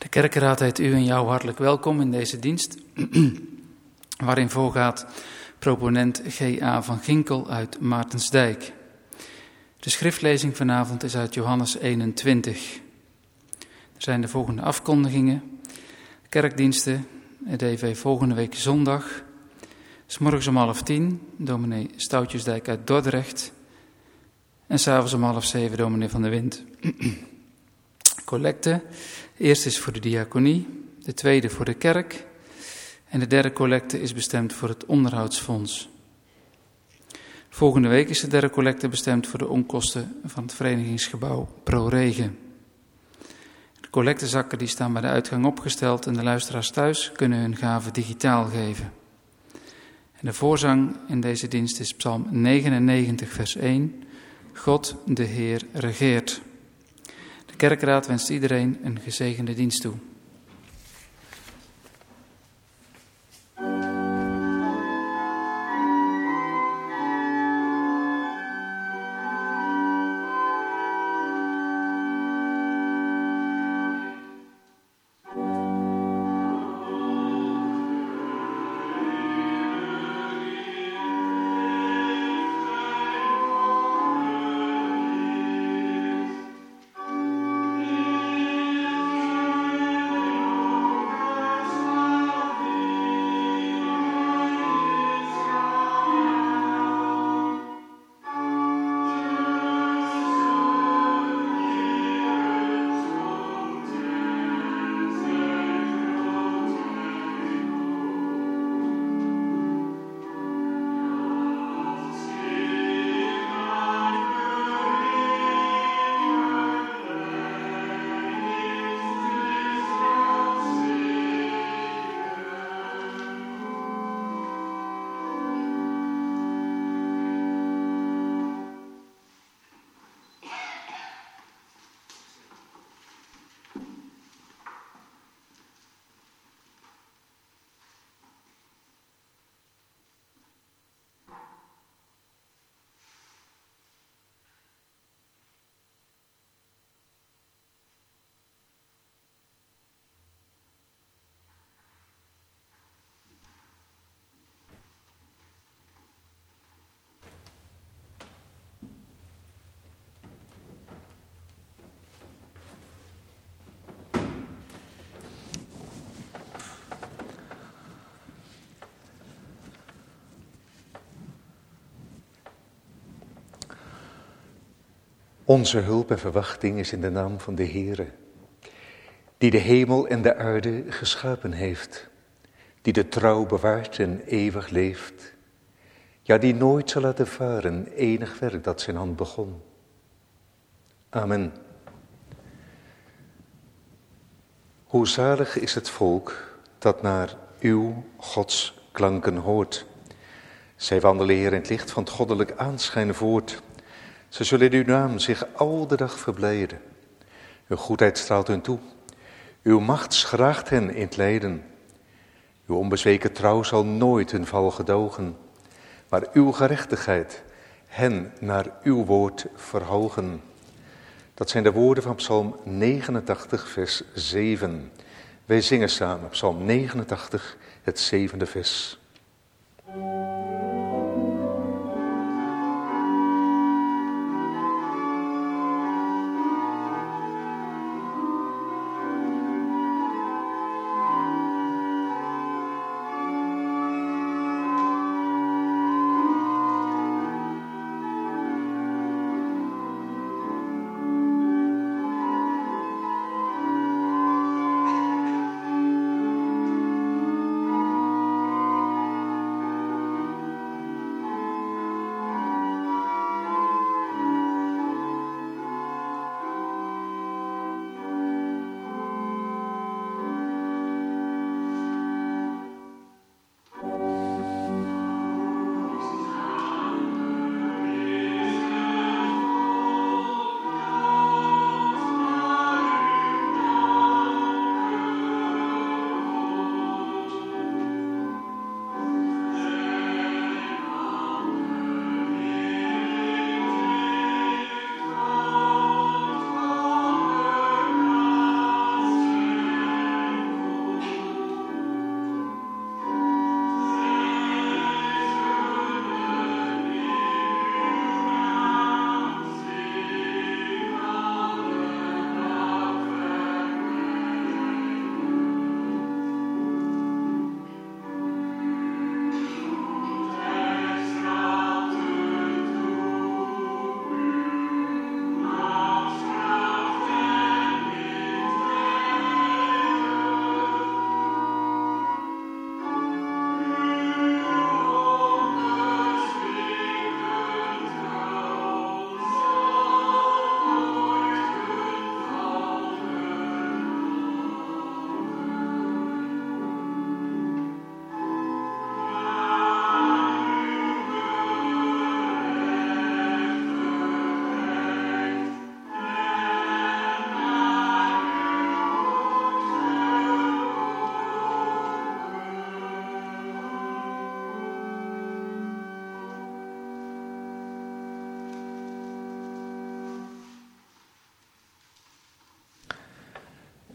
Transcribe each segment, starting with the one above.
Kerkenraad heet u en jou hartelijk welkom in deze dienst, waarin voorgaat proponent G.A. van Ginkel uit Maartensdijk. De schriftlezing vanavond is uit Johannes 21. Er zijn de volgende afkondigingen. Kerkdiensten, het EV volgende week zondag. 's Morgens om 8:30, dominee Stoutjesdijk uit Dordrecht. En 's avonds om 6:30, dominee Van der Wind. Collecte. De eerste is voor de diaconie, de tweede voor de kerk en de derde collecte is bestemd voor het onderhoudsfonds. Volgende week is de derde collecte bestemd voor de onkosten van het verenigingsgebouw ProRegen. De collectezakken die staan bij de uitgang opgesteld en de luisteraars thuis kunnen hun gaven digitaal geven. En de voorzang in deze dienst is Psalm 99 vers 1. God de Heer regeert. De kerkraad wenst iedereen een gezegende dienst toe. Onze hulp en verwachting is in de naam van de Heere, die de hemel en de aarde geschapen heeft, die de trouw bewaart en eeuwig leeft, ja, die nooit zal laten varen enig werk dat zijn hand begon. Amen. Hoe zalig is het volk dat naar uw Gods klanken hoort. Zij wandelen hier in het licht van het goddelijk aanschijn voort. Ze zullen in uw naam zich al de dag verblijden. Uw goedheid straalt hun toe. Uw macht schraagt hen in het lijden. Uw onbezweken trouw zal nooit hun val gedogen. Maar uw gerechtigheid hen naar uw woord verhogen. Dat zijn de woorden van Psalm 89 vers 7. Wij zingen samen Psalm 89, het 7e vers.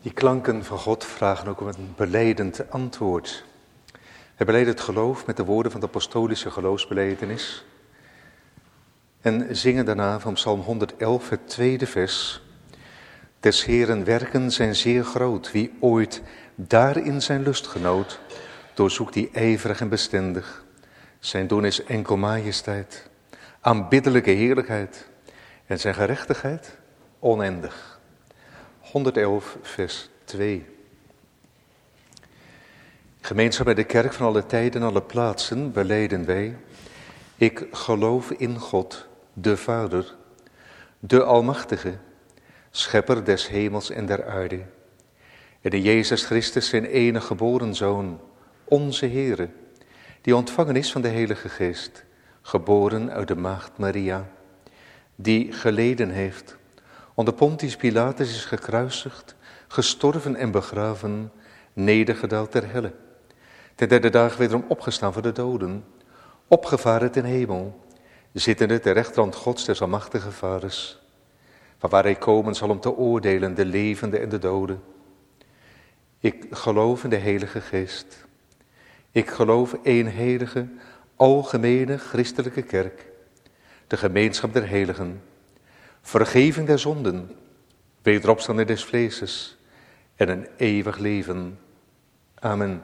Die klanken van God vragen ook om een belijdend antwoord. We belijden het geloof met de woorden van de apostolische geloofsbelijdenis. En zingen daarna van Psalm 111, het tweede vers. Des Heeren werken zijn zeer groot. Wie ooit daarin zijn lust genoot, doorzoekt die ijverig en bestendig. Zijn doen is enkel majesteit, aanbiddelijke heerlijkheid en zijn gerechtigheid oneindig. 111, vers 2. Gemeenschap bij de kerk van alle tijden en alle plaatsen belijden wij. Ik geloof in God, de Vader, de Almachtige, Schepper des hemels en der aarde. En in Jezus Christus, zijn enige geboren Zoon, onze Heere, die ontvangen is van de Heilige Geest, geboren uit de maagd Maria, die geleden heeft, onder Pontius Pilatus is gekruisigd, gestorven en begraven, nedergedaald ter helle. Ten derde dag wederom opgestaan voor de doden, opgevaren ten hemel, zittende ter rechterhand Gods des almachtige Vaders, van waar hij komen zal om te oordelen de levenden en de doden. Ik geloof in de Heilige Geest. Ik geloof één heilige, algemene christelijke kerk, de gemeenschap der heiligen, vergeving der zonden, wederopstanding des vleeses en een eeuwig leven. Amen.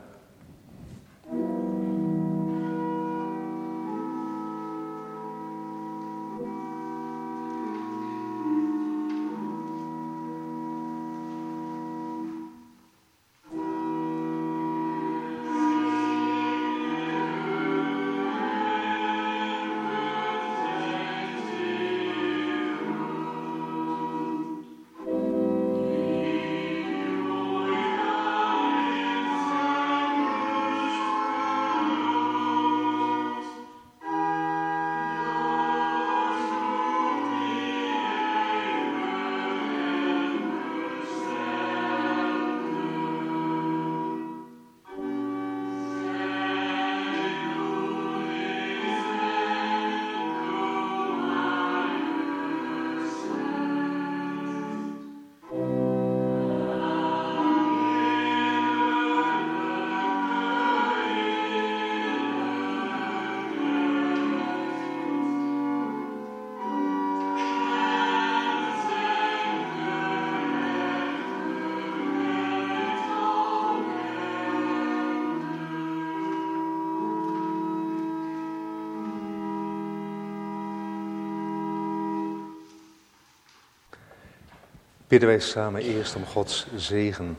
Bidden wij samen eerst om Gods zegen.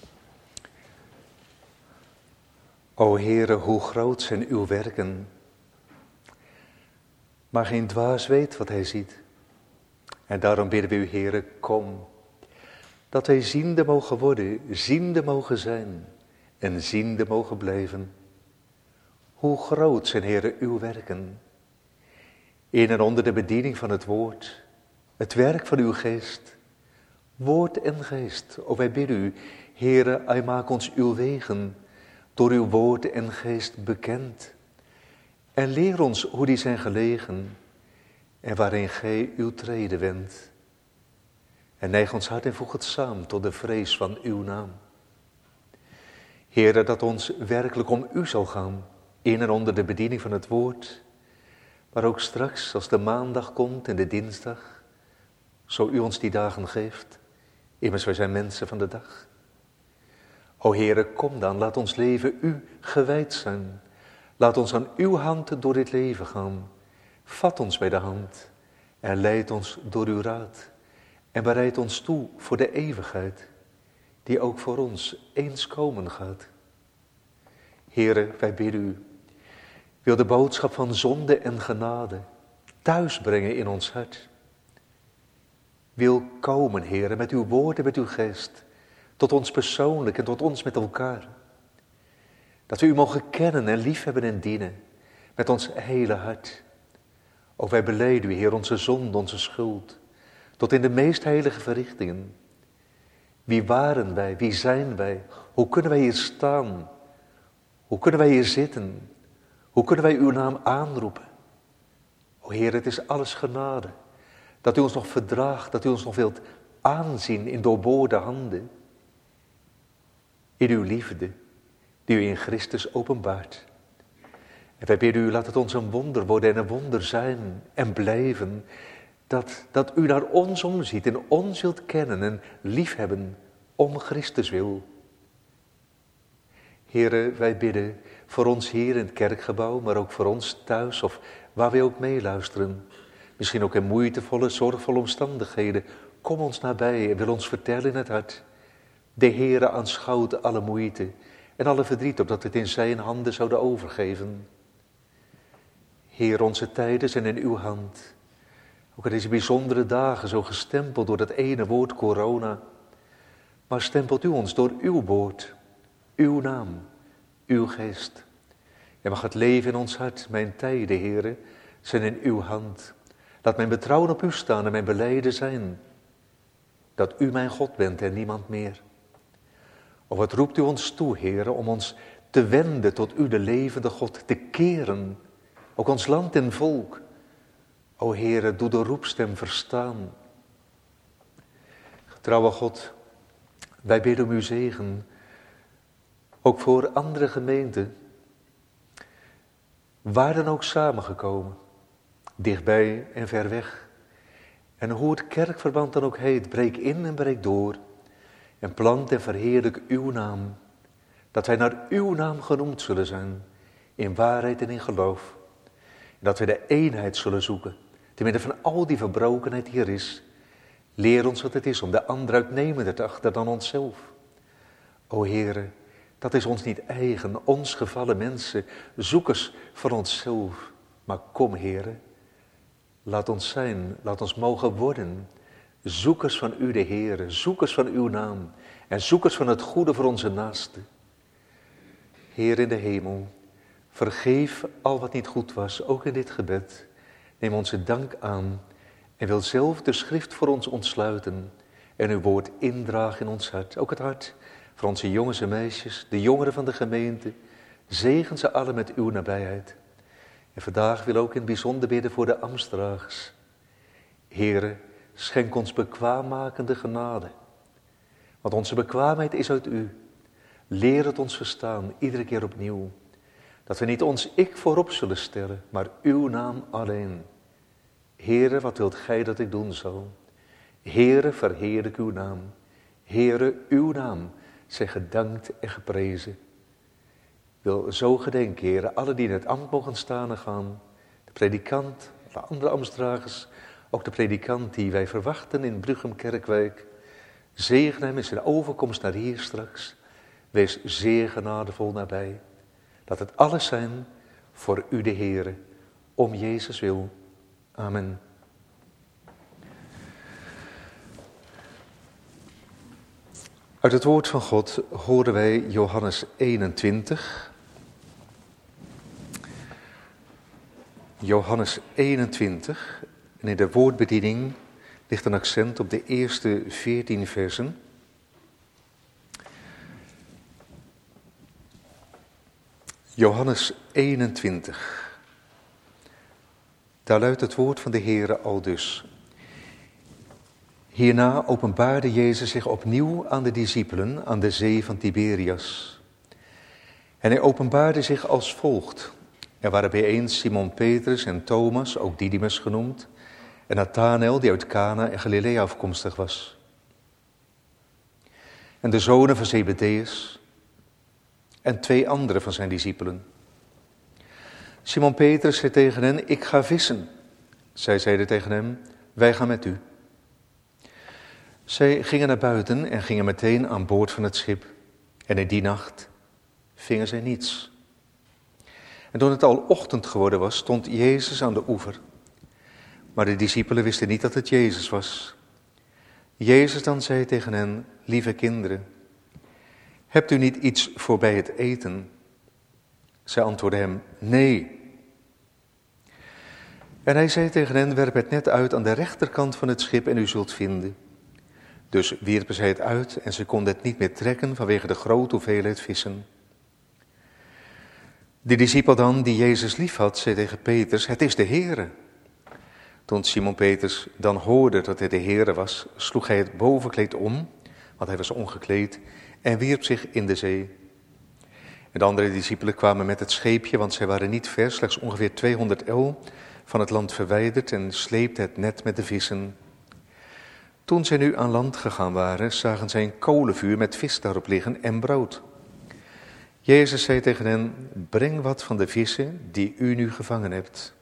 O Heere, hoe groot zijn uw werken. Maar geen dwaas weet wat hij ziet. En daarom bidden we u, Heere, kom. Dat wij ziende mogen worden, ziende mogen zijn en ziende mogen blijven. Hoe groot zijn, Heere, uw werken. In en onder de bediening van het woord, het werk van uw geest. Woord en geest, o wij bidden u, Heere, hij maak ons uw wegen, door uw woord en geest bekend. En leer ons hoe die zijn gelegen, en waarin gij uw treden wendt. En neig ons hart en voeg het samen tot de vrees van uw naam. Heere, dat ons werkelijk om u zal gaan, in en onder de bediening van het woord, maar ook straks als de maandag komt en de dinsdag, zo u ons die dagen geeft. Immers, wij zijn mensen van de dag. O Heere, kom dan, laat ons leven u gewijd zijn. Laat ons aan uw hand door dit leven gaan. Vat ons bij de hand en leid ons door uw raad. En bereid ons toe voor de eeuwigheid, die ook voor ons eens komen gaat. Heere, wij bidden u, wil de boodschap van zonde en genade thuisbrengen in ons hart. Wil komen, Heere, met uw woord en met uw geest, tot ons persoonlijk en tot ons met elkaar. Dat we u mogen kennen en liefhebben en dienen, met ons hele hart. O, wij belijden u, Heer, onze zonde, onze schuld, tot in de meest heilige verrichtingen. Wie waren wij, wie zijn wij, hoe kunnen wij hier staan, hoe kunnen wij hier zitten, hoe kunnen wij uw naam aanroepen. O Heer, het is alles genade. Dat u ons nog verdraagt, dat u ons nog wilt aanzien in doorboorde handen. in uw liefde, die u in Christus openbaart. En wij bidden u, laat het ons een wonder worden en een wonder zijn en blijven, dat u naar ons omziet en ons zult kennen en liefhebben om Christus wil. Here, wij bidden voor ons hier in het kerkgebouw, maar ook voor ons thuis of waar wij ook meeluisteren. Misschien ook in moeitevolle, zorgvolle omstandigheden. Kom ons nabij en wil ons vertellen in het hart. De Heere aanschouwt alle moeite en alle verdriet, opdat we het in zijn handen zouden overgeven. Heer, onze tijden zijn in uw hand. Ook in deze bijzondere dagen, zo gestempeld door dat ene woord corona. Maar stempelt u ons door uw woord, uw naam, uw geest. En mag het leven in ons hart, mijn tijden, Heere, zijn in uw hand. Laat mijn betrouwen op u staan en mijn belijden zijn dat u mijn God bent en niemand meer. O, wat roept u ons toe, Heere, om ons te wenden tot u, de levende God, te keren, ook ons land en volk. O Heere, doe de roepstem verstaan. Getrouwe God, wij bidden om uw zegen, ook voor andere gemeenten, waar dan ook samengekomen, dichtbij en ver weg. En hoe het kerkverband dan ook heet, breek in en breek door en plant en verheerlijk uw naam, dat wij naar uw naam genoemd zullen zijn, in waarheid en in geloof. En dat wij de eenheid zullen zoeken, te midden van al die verbrokenheid die er is. Leer ons wat het is om de ander uitnemender te achten dan onszelf. O Heere, dat is ons niet eigen, ons gevallen mensen, zoekers van onszelf. Maar kom, Heere, laat ons zijn, laat ons mogen worden, zoekers van u, de Heere, zoekers van uw naam en zoekers van het goede voor onze naasten. Heer in de hemel, vergeef al wat niet goed was, ook in dit gebed. Neem onze dank aan en wil zelf de schrift voor ons ontsluiten en uw woord indragen in ons hart. Ook het hart voor onze jongens en meisjes, de jongeren van de gemeente. Zegen ze allen met uw nabijheid. En vandaag wil ook in het bijzonder bidden voor de ambtsdragers. Heere, schenk ons bekwaammakende genade. Want onze bekwaamheid is uit u. Leer het ons verstaan, iedere keer opnieuw. Dat we niet ons ik voorop zullen stellen, maar uw naam alleen. Heere, wat wilt gij dat ik doen zal? Heere, verheerlijk uw naam. Heere, uw naam, zij gedankt en geprezen. Wil zo gedenken, Heere, alle die in het ambt mogen staan en gaan. De predikant, de andere ambtsdragers, ook de predikant die wij verwachten in Bruchem Kerkwijk. Zegen hem in zijn overkomst naar hier straks. Wees zeer genadevol nabij. Laat het alles zijn voor u de Heere, om Jezus wil. Amen. Uit het woord van God horen wij Johannes 21. Johannes 21. En in de woordbediening ligt een accent op de eerste 14 versen. Johannes 21. Daar luidt het woord van de Heere aldus. Hierna openbaarde Jezus zich opnieuw aan de discipelen aan de zee van Tiberias. En hij openbaarde zich als volgt. Er waren bijeen Simon Petrus en Thomas, ook Didymus genoemd, en Nathanael die uit Cana en Galilea afkomstig was. En de zonen van Zebedeus en 2 andere van zijn discipelen. Simon Petrus zei tegen hen, ik ga vissen. Zij zeiden tegen hem, wij gaan met u. Zij gingen naar buiten en gingen meteen aan boord van het schip. En in die nacht vingen zij niets. En toen het al ochtend geworden was, stond Jezus aan de oever. Maar de discipelen wisten niet dat het Jezus was. Jezus dan zei tegen hen, lieve kinderen, hebt u niet iets voor bij het eten? Zij antwoordden hem, nee. En hij zei tegen hen, werp het net uit aan de rechterkant van het schip en u zult vinden. Dus wierpen zij het uit en ze konden het niet meer trekken vanwege de grote hoeveelheid vissen. De discipel dan, die Jezus lief had, zei tegen Petrus, het is de Heere. Toen Simon Petrus dan hoorde dat het de Heere was, sloeg hij het bovenkleed om, want hij was ongekleed, en wierp zich in de zee. En de andere discipelen kwamen met het scheepje, want zij waren niet ver, slechts ongeveer 200 el van het land verwijderd en sleepten het net met de vissen. Toen zij nu aan land gegaan waren, zagen zij een kolenvuur met vis daarop liggen en brood. Jezus zei tegen hen, breng wat van de vissen die u nu gevangen hebt.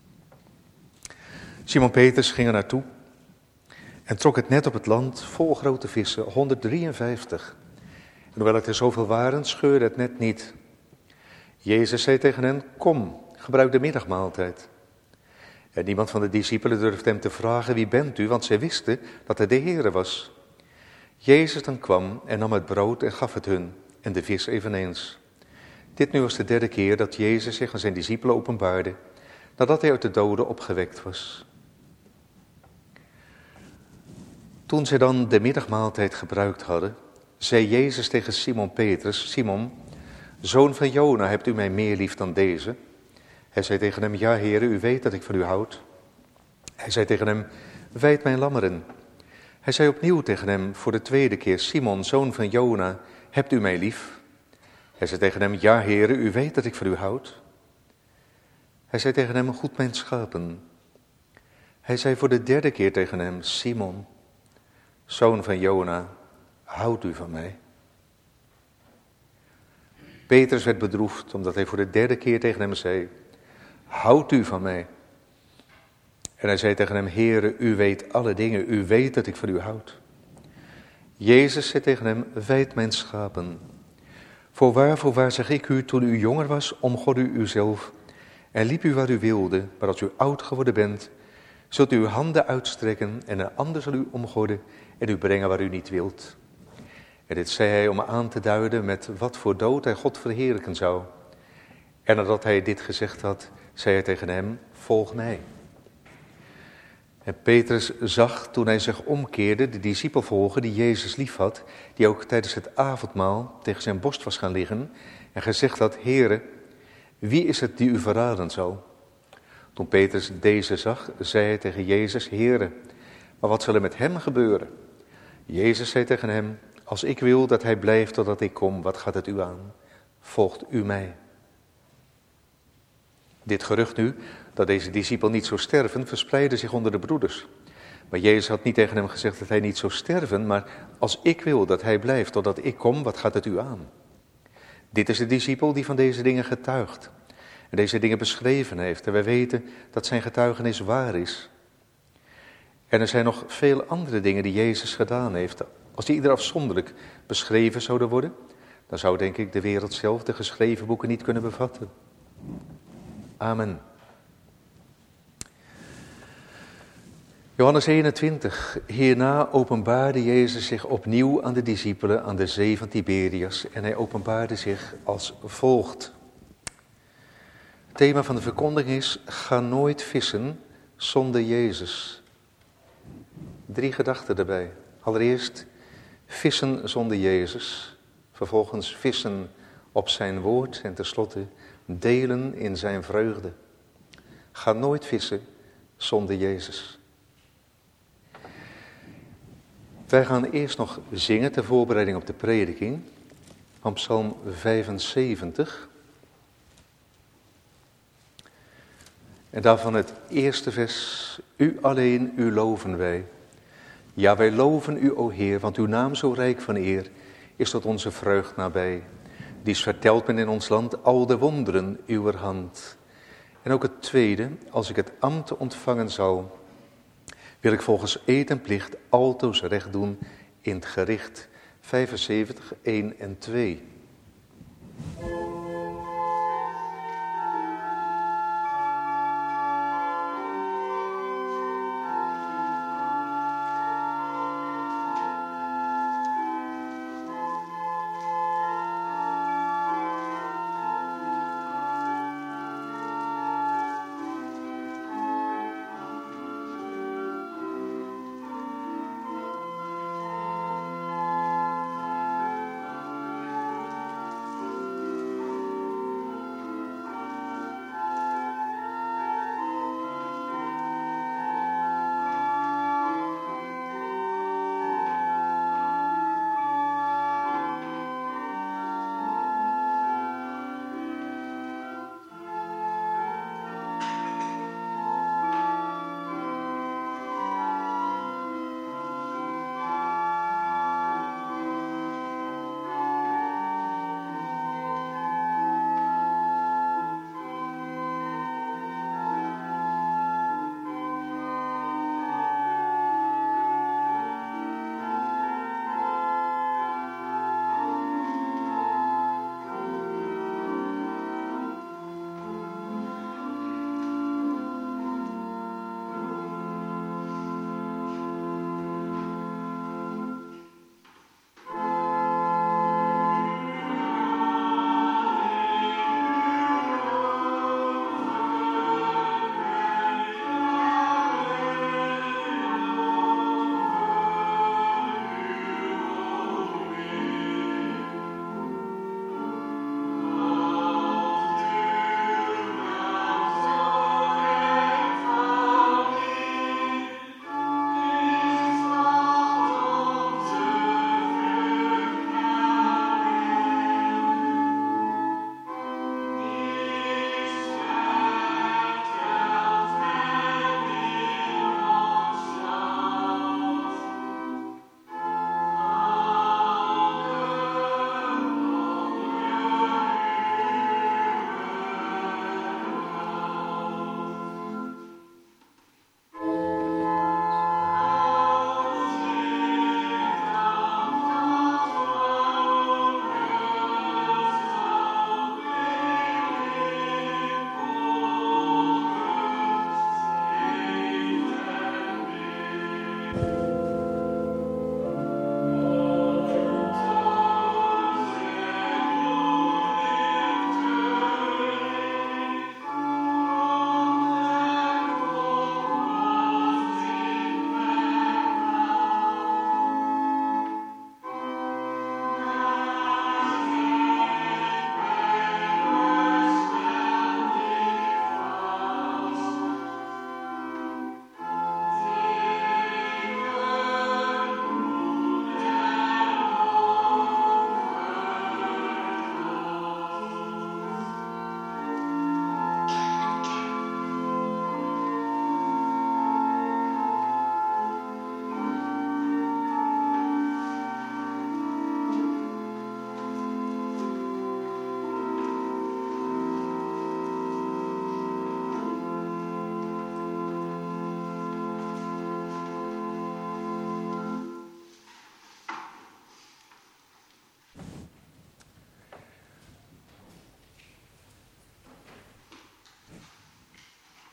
Simon Petrus ging er naartoe en trok het net op het land vol grote vissen, 153. En hoewel het er zoveel waren, scheurde het net niet. Jezus zei tegen hen, kom, gebruik de middagmaaltijd. En niemand van de discipelen durfde hem te vragen, wie bent u? Want zij wisten dat hij de Heere was. Jezus dan kwam en nam het brood en gaf het hun, en de vis eveneens. Dit nu was de derde keer dat Jezus zich aan zijn discipelen openbaarde, nadat hij uit de doden opgewekt was. Toen zij dan de middagmaaltijd gebruikt hadden, zei Jezus tegen Simon Petrus, Simon, zoon van Jona, hebt u mij meer lief dan deze? Hij zei tegen hem, ja Heere, u weet dat ik van u houd. Hij zei tegen hem, wijd mijn lammeren. Hij zei opnieuw tegen hem voor de tweede keer, Simon, zoon van Jona, hebt u mij lief? Hij zei tegen hem, ja Heere, u weet dat ik van u houd. Hij zei tegen hem, goed mijn schapen. Hij zei voor de derde keer tegen hem, Simon, zoon van Jona, houdt u van mij? Petrus werd bedroefd, omdat hij voor de derde keer tegen hem zei, houdt u van mij? En hij zei tegen hem, Heere, u weet alle dingen, u weet dat ik van u houd. Jezus zei tegen hem, wijd mijn schapen. Voorwaar zeg ik u, toen u jonger was, omgorde u uzelf en liep u waar u wilde, maar als u oud geworden bent, zult u uw handen uitstrekken en een ander zal u omgorden en u brengen waar u niet wilt. En dit zei hij om aan te duiden met wat voor dood hij God verheerlijken zou. En nadat hij dit gezegd had, zei hij tegen hem, volg mij. En Petrus zag, toen hij zich omkeerde, de discipel volgen die Jezus liefhad, die ook tijdens het avondmaal tegen zijn borst was gaan liggen en gezegd had, Heere, wie is het die u verraden zal? Toen Petrus deze zag, zei hij tegen Jezus, Heere, maar wat zal er met hem gebeuren? Jezus zei tegen hem, als ik wil dat hij blijft totdat ik kom, wat gaat het u aan? Volgt u mij. Dit gerucht nu, dat deze discipel niet zou sterven, verspreidde zich onder de broeders. Maar Jezus had niet tegen hem gezegd dat hij niet zou sterven, maar als ik wil dat hij blijft totdat ik kom, wat gaat het u aan? Dit is de discipel die van deze dingen getuigt en deze dingen beschreven heeft. En wij weten dat zijn getuigenis waar is. En er zijn nog veel andere dingen die Jezus gedaan heeft. Als die ieder afzonderlijk beschreven zouden worden, dan zou denk ik de wereld zelf de geschreven boeken niet kunnen bevatten. Amen. Johannes 21. Hierna openbaarde Jezus zich opnieuw aan de discipelen aan de zee van Tiberias. En hij openbaarde zich als volgt. Het thema van de verkondiging is, ga nooit vissen zonder Jezus. 3 gedachten erbij. Allereerst, vissen zonder Jezus. Vervolgens vissen op zijn woord en tenslotte delen in zijn vreugde. Ga nooit vissen zonder Jezus. Wij gaan eerst nog zingen ter voorbereiding op de prediking van Psalm 75. En daarvan het eerste vers, u alleen, u loven wij. Ja, wij loven u, o Heer, want uw naam zo rijk van eer is tot onze vreugd nabij. Dies vertelt men in ons land al de wonderen uwer hand. En ook het tweede, als ik het ambt ontvangen zal, wil ik volgens eed en plicht altoos recht doen in het gericht. 75, 1 en 2.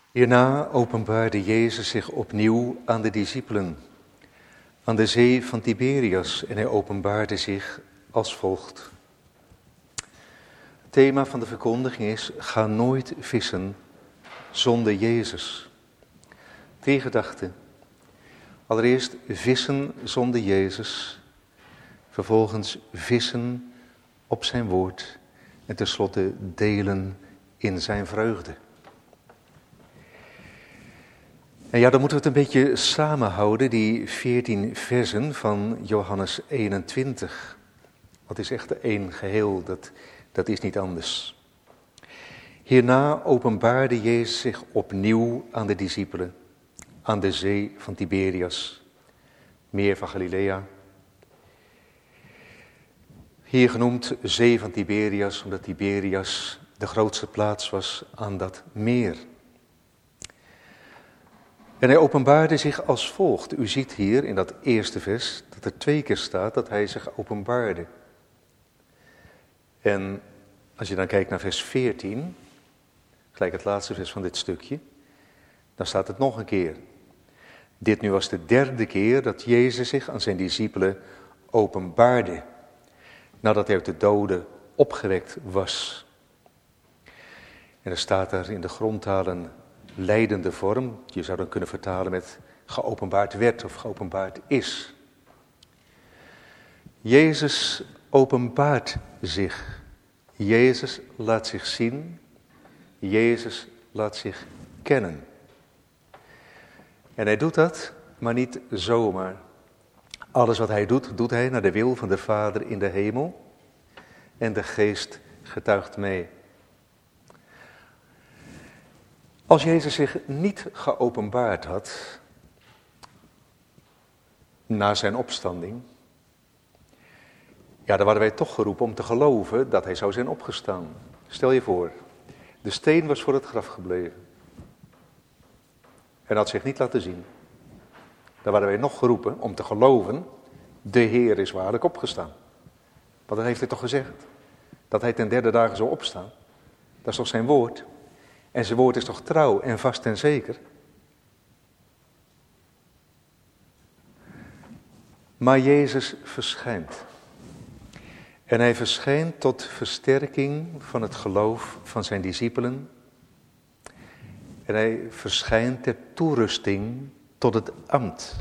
Hierna openbaarde Jezus zich opnieuw aan de discipelen aan de zee van Tiberias en hij openbaarde zich als volgt. Het thema van de verkondiging is: ga nooit vissen zonder Jezus. 3 gedachten. Allereerst vissen zonder Jezus, vervolgens vissen op zijn woord en tenslotte delen in zijn vreugde. En ja, dan moeten we het een beetje samenhouden, die 14 versen van Johannes 21. Dat is echt één geheel, dat is niet anders. Hierna openbaarde Jezus zich opnieuw aan de discipelen, aan de zee van Tiberias, meer van Galilea. Hier genoemd zee van Tiberias, omdat Tiberias de grootste plaats was aan dat meer. En hij openbaarde zich als volgt. U ziet hier in dat eerste vers dat er 2 keer staat dat hij zich openbaarde. En als je dan kijkt naar vers 14, gelijk het laatste vers van dit stukje, dan staat het nog een keer. Dit nu was de 3e keer dat Jezus zich aan zijn discipelen openbaarde, nadat hij uit de doden opgewekt was. En er staat daar in de grondtaal een leidende vorm. Je zou dan kunnen vertalen met geopenbaard werd of geopenbaard is. Jezus openbaart zich. Jezus laat zich zien. Jezus laat zich kennen. En hij doet dat, maar niet zomaar. Alles wat hij doet, doet hij naar de wil van de Vader in de hemel. En de Geest getuigt mee. Als Jezus zich niet geopenbaard had, na zijn opstanding, ja, dan waren wij toch geroepen om te geloven dat hij zou zijn opgestaan. Stel je voor, de steen was voor het graf gebleven en had zich niet laten zien. Dan waren wij nog geroepen om te geloven, de Heer is waarlijk opgestaan. Want dat heeft hij toch gezegd, dat hij ten 3e dagen zou opstaan. Dat is toch zijn woord. En zijn woord is toch trouw en vast en zeker. Maar Jezus verschijnt. En hij verschijnt tot versterking van het geloof van zijn discipelen. En hij verschijnt ter toerusting tot het ambt.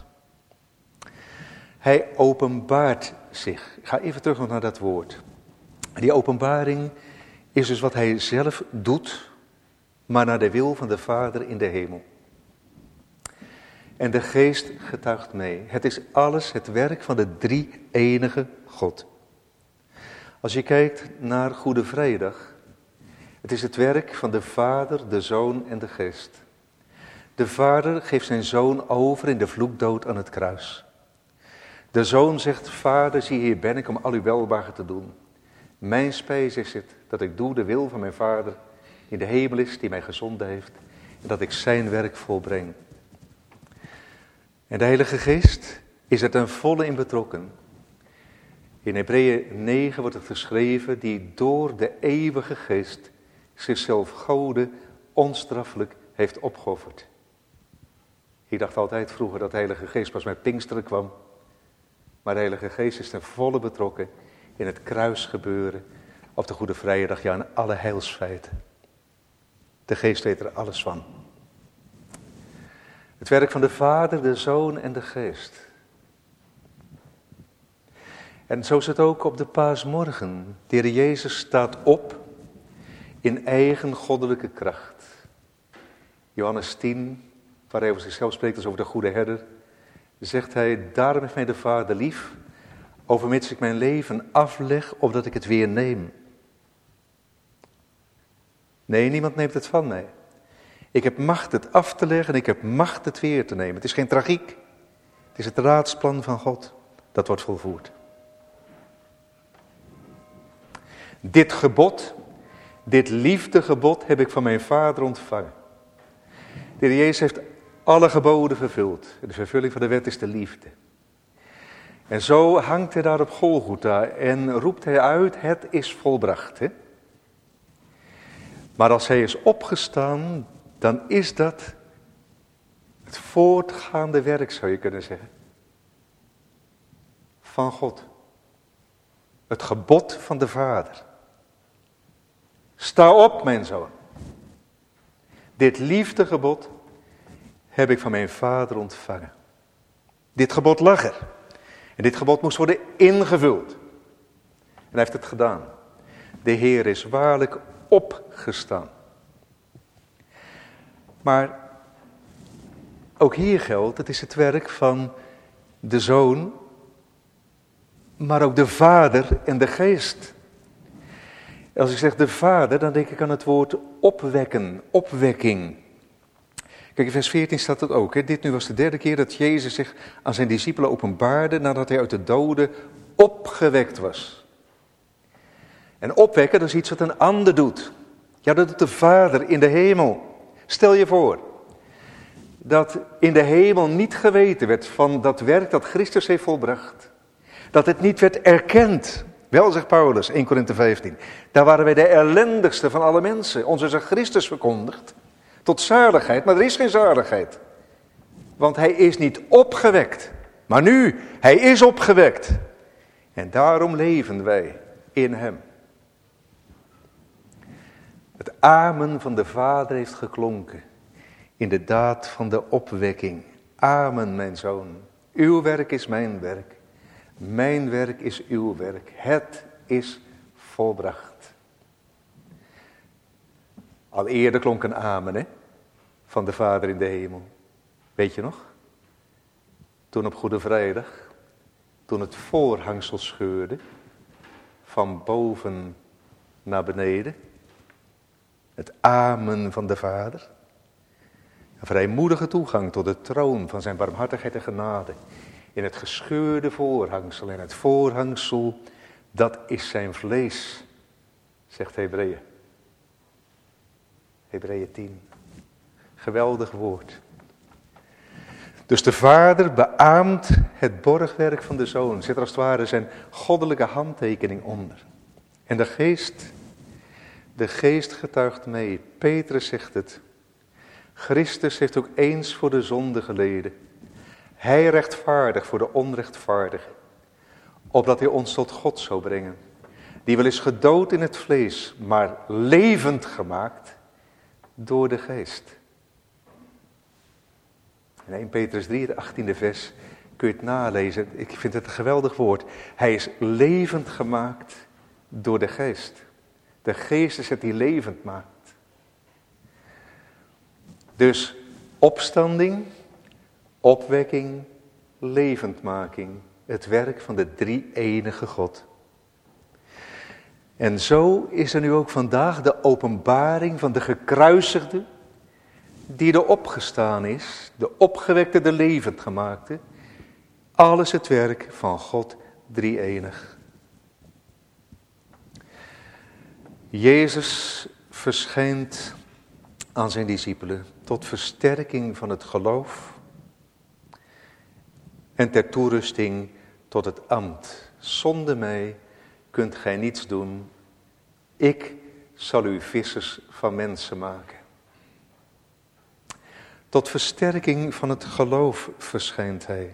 Hij openbaart zich. Ik ga even terug nog naar dat woord. Die openbaring is dus wat hij zelf doet, maar naar de wil van de Vader in de hemel. En de Geest getuigt mee. Het is alles het werk van de drie-enige God. Als je kijkt naar Goede Vrijdag, het is het werk van de Vader, de Zoon en de Geest. De Vader geeft zijn Zoon over in de vloekdood aan het kruis. De Zoon zegt: Vader, zie, hier ben ik om al uw welbehagen te doen. Mijn spijs is het dat ik doe de wil van mijn Vader in de hemel is, die mij gezonden heeft, en dat ik zijn werk volbreng. En de Heilige Geest is er ten volle in betrokken. In Hebreeën 9 wordt het geschreven, die door de eeuwige Geest zichzelf Gode onstraffelijk heeft opgeofferd. Ik dacht altijd vroeger dat de Heilige Geest pas met Pinksteren kwam. Maar de Heilige Geest is ten volle betrokken in het kruisgebeuren op de Goede Vrijdag, ja, in alle heilsfeiten. De Geest weet er alles van. Het werk van de Vader, de Zoon en de Geest. En zo is het ook op de paasmorgen. De Heer Jezus staat op in eigen goddelijke kracht. Johannes 10, waar hij over zichzelf spreekt als over de goede herder, zegt hij: daarom heeft mij de Vader lief, overmits ik mijn leven afleg, opdat ik het weer neem. Nee, niemand neemt het van mij. Ik heb macht het af te leggen en ik heb macht het weer te nemen. Het is geen tragiek. Het is het raadsplan van God dat wordt volvoerd. Dit gebod, dit liefdegebod heb ik van mijn Vader ontvangen. De Heer Jezus heeft alle geboden vervuld. De vervulling van de wet is de liefde. En zo hangt hij daar op Golgotha en roept hij uit: het is volbracht. Hè? Maar als hij is opgestaan, dan is dat het voortgaande werk, zou je kunnen zeggen, van God. Het gebod van de Vader. Sta op, mijn zoon. Dit liefdegebod heb ik van mijn Vader ontvangen. Dit gebod lag er. En dit gebod moest worden ingevuld. En hij heeft het gedaan. De Heer is waarlijk opgestaan. Maar ook hier geldt, het is het werk van de Zoon, maar ook de Vader en de Geest. Als ik zeg de Vader, dan denk ik aan het woord opwekken, opwekking. Kijk, in vers 14 staat het ook. Hè? Dit nu was de derde keer dat Jezus zich aan zijn discipelen openbaarde nadat hij uit de doden opgewekt was. En opwekken, dat is iets wat een ander doet. Ja, dat doet de Vader in de hemel. Stel je voor dat in de hemel niet geweten werd van dat werk dat Christus heeft volbracht. Dat het niet werd erkend. Wel, zegt Paulus, 1 Korinthe 15. Daar waren wij de ellendigste van alle mensen. Ons is er Christus verkondigd. Tot zaligheid, maar er is geen zaligheid. Want hij is niet opgewekt. Maar nu, hij is opgewekt. En daarom leven wij in hem. Het amen van de Vader heeft geklonken. In de daad van de opwekking. Amen, mijn zoon. Uw werk is mijn werk. Mijn werk is uw werk. Het is volbracht. Al eerder klonk een amen, hè? Van de Vader in de hemel. Weet je nog? Toen op Goede Vrijdag, toen het voorhangsel scheurde, van boven naar beneden. Het amen van de Vader. Een vrijmoedige toegang tot de troon van zijn barmhartigheid en genade. In het gescheurde voorhangsel. En het voorhangsel, dat is zijn vlees, zegt Hebreeën. Hebreeën 10. Geweldig woord. Dus de Vader beaamt het borgwerk van de Zoon. Zet er als het ware zijn goddelijke handtekening onder. En de geest getuigt mee. Petrus zegt het. Christus heeft ook eens voor de zonde geleden. Hij rechtvaardig voor de onrechtvaardige. Opdat hij ons tot God zou brengen. Die wel is gedood in het vlees, maar levend gemaakt door de geest. In 1 Petrus 3, het 18e vers, kun je het nalezen. Ik vind het een geweldig woord. Hij is levend gemaakt door de geest. De geest is het die levend maakt. Dus opstanding, opwekking, levendmaking. Het werk van de drie-enige God. En zo is er nu ook vandaag de openbaring van de gekruisigde, die er opgestaan is, de opgewekte, de levendgemaakte. Alles het werk van God drie-enig. Jezus verschijnt aan zijn discipelen tot versterking van het geloof en ter toerusting tot het ambt. Zonder mij kunt gij niets doen. Ik zal u vissers van mensen maken. Tot versterking van het geloof verschijnt hij.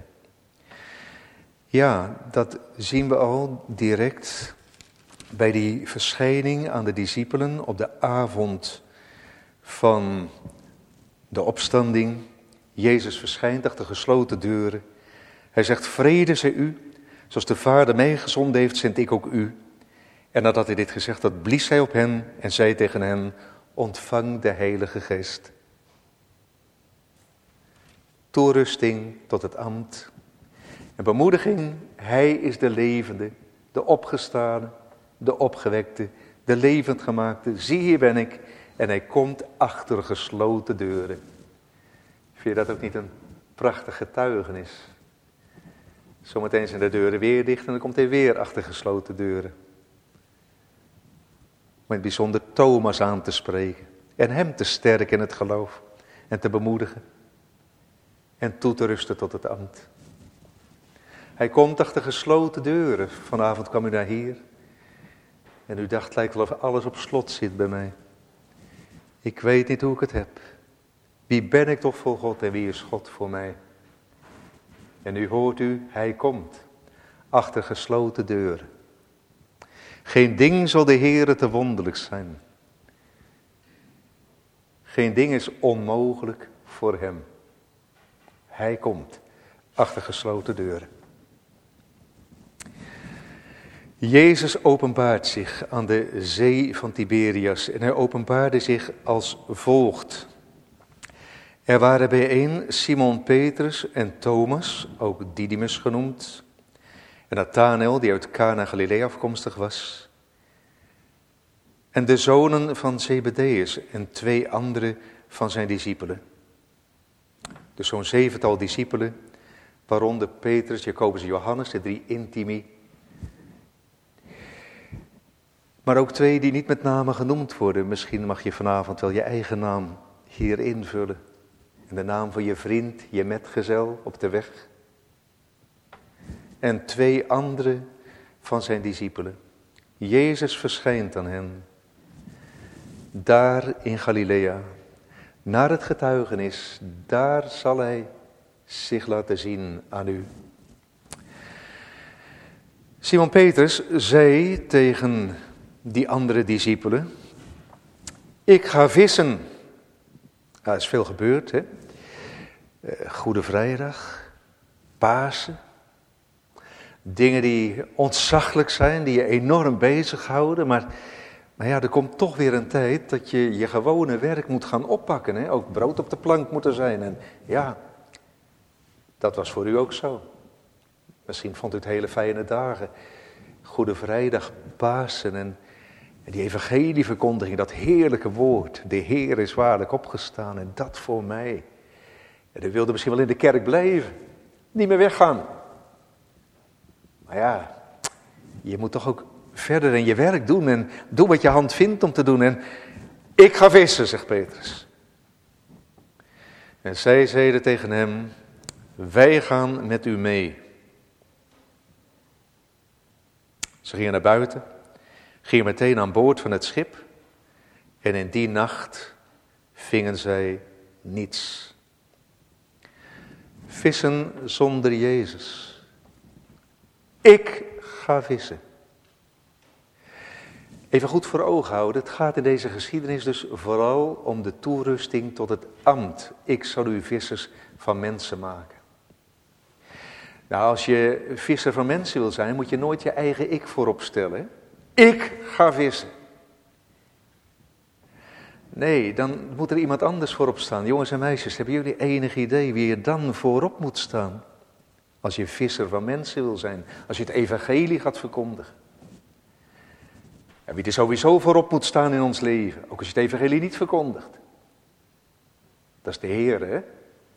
Ja, dat zien we al direct bij die verschijning aan de discipelen op de avond van de opstanding. Jezus verschijnt achter gesloten deuren. Hij zegt, vrede zij u, zoals de Vader mij gezonden heeft, zend ik ook u. En nadat hij dit gezegd had, blies hij op hen en zei tegen hen, ontvang de Heilige Geest. Toerusting tot het ambt. En bemoediging, hij is de levende, de opgestane, de opgewekte, de levendgemaakte. Zie, hier ben ik. En hij komt achter gesloten deuren. Vind je dat ook niet een prachtig getuigenis? Zometeen zijn de deuren weer dicht en dan komt hij weer achter gesloten deuren. Om in het bijzonder Thomas aan te spreken. En hem te sterken in het geloof. En te bemoedigen. En toe te rusten tot het ambt. Hij komt achter gesloten deuren. Vanavond kwam u naar hier. En u dacht, lijkt wel of alles op slot zit bij mij. Ik weet niet hoe ik het heb. Wie ben ik toch voor God en wie is God voor mij? En nu hoort u, hij komt, achter gesloten deuren. Geen ding zal de Heere te wonderlijk zijn. Geen ding is onmogelijk voor hem. Hij komt, achter gesloten deuren. Jezus openbaart zich aan de zee van Tiberias en hij openbaarde zich als volgt. Er waren bijeen Simon Petrus en Thomas, ook Didymus genoemd, en Nathanael, die uit Kana Galilea afkomstig was, en de zonen van Zebedeus en 2 andere van zijn discipelen. Dus zo'n 7-tal discipelen, waaronder Petrus, Jacobus en Johannes, de 3 intimi. Maar ook 2 die niet met name genoemd worden. Misschien mag je vanavond wel je eigen naam hier invullen. En de naam van je vriend, je metgezel op de weg. En 2 andere van zijn discipelen. Jezus verschijnt aan hen. Daar in Galilea. Naar het getuigenis, daar zal hij zich laten zien aan u. Simon Petrus zei tegen die andere discipelen: ik ga vissen. Er is veel gebeurd, hè? Goede Vrijdag, Pasen. Dingen die ontzaglijk zijn, die je enorm bezighouden. Maar ja, er komt toch weer een tijd dat je je gewone werk moet gaan oppakken. Hè? Ook brood op de plank moet er zijn. En ja, dat was voor u ook zo. Misschien vond u het hele fijne dagen. Goede Vrijdag, Pasen en die evangelieverkondiging, dat heerlijke woord. De Heer is waarlijk opgestaan en dat voor mij. En u wilde misschien wel in de kerk blijven. Niet meer weggaan. Maar ja, je moet toch ook verder in je werk doen en doe wat je hand vindt om te doen. En ik ga vissen, zegt Petrus. En zij zeiden tegen hem: wij gaan met u mee. Ze gingen naar buiten, gingen meteen aan boord van het schip. En in die nacht vingen zij niets. Vissen zonder Jezus. Ik ga vissen. Even goed voor ogen houden, het gaat in deze geschiedenis dus vooral om de toerusting tot het ambt. Ik zal u vissers van mensen maken. Nou, als je visser van mensen wil zijn, moet je nooit je eigen ik voorop stellen. Ik ga vissen. Nee, dan moet er iemand anders voorop staan. Jongens en meisjes, hebben jullie enig idee wie er dan voorop moet staan? Als je visser van mensen wil zijn, als je het evangelie gaat verkondigen. En wie er sowieso voorop moet staan in ons leven, ook als je het evangelie niet verkondigt. Dat is de Heere, hè?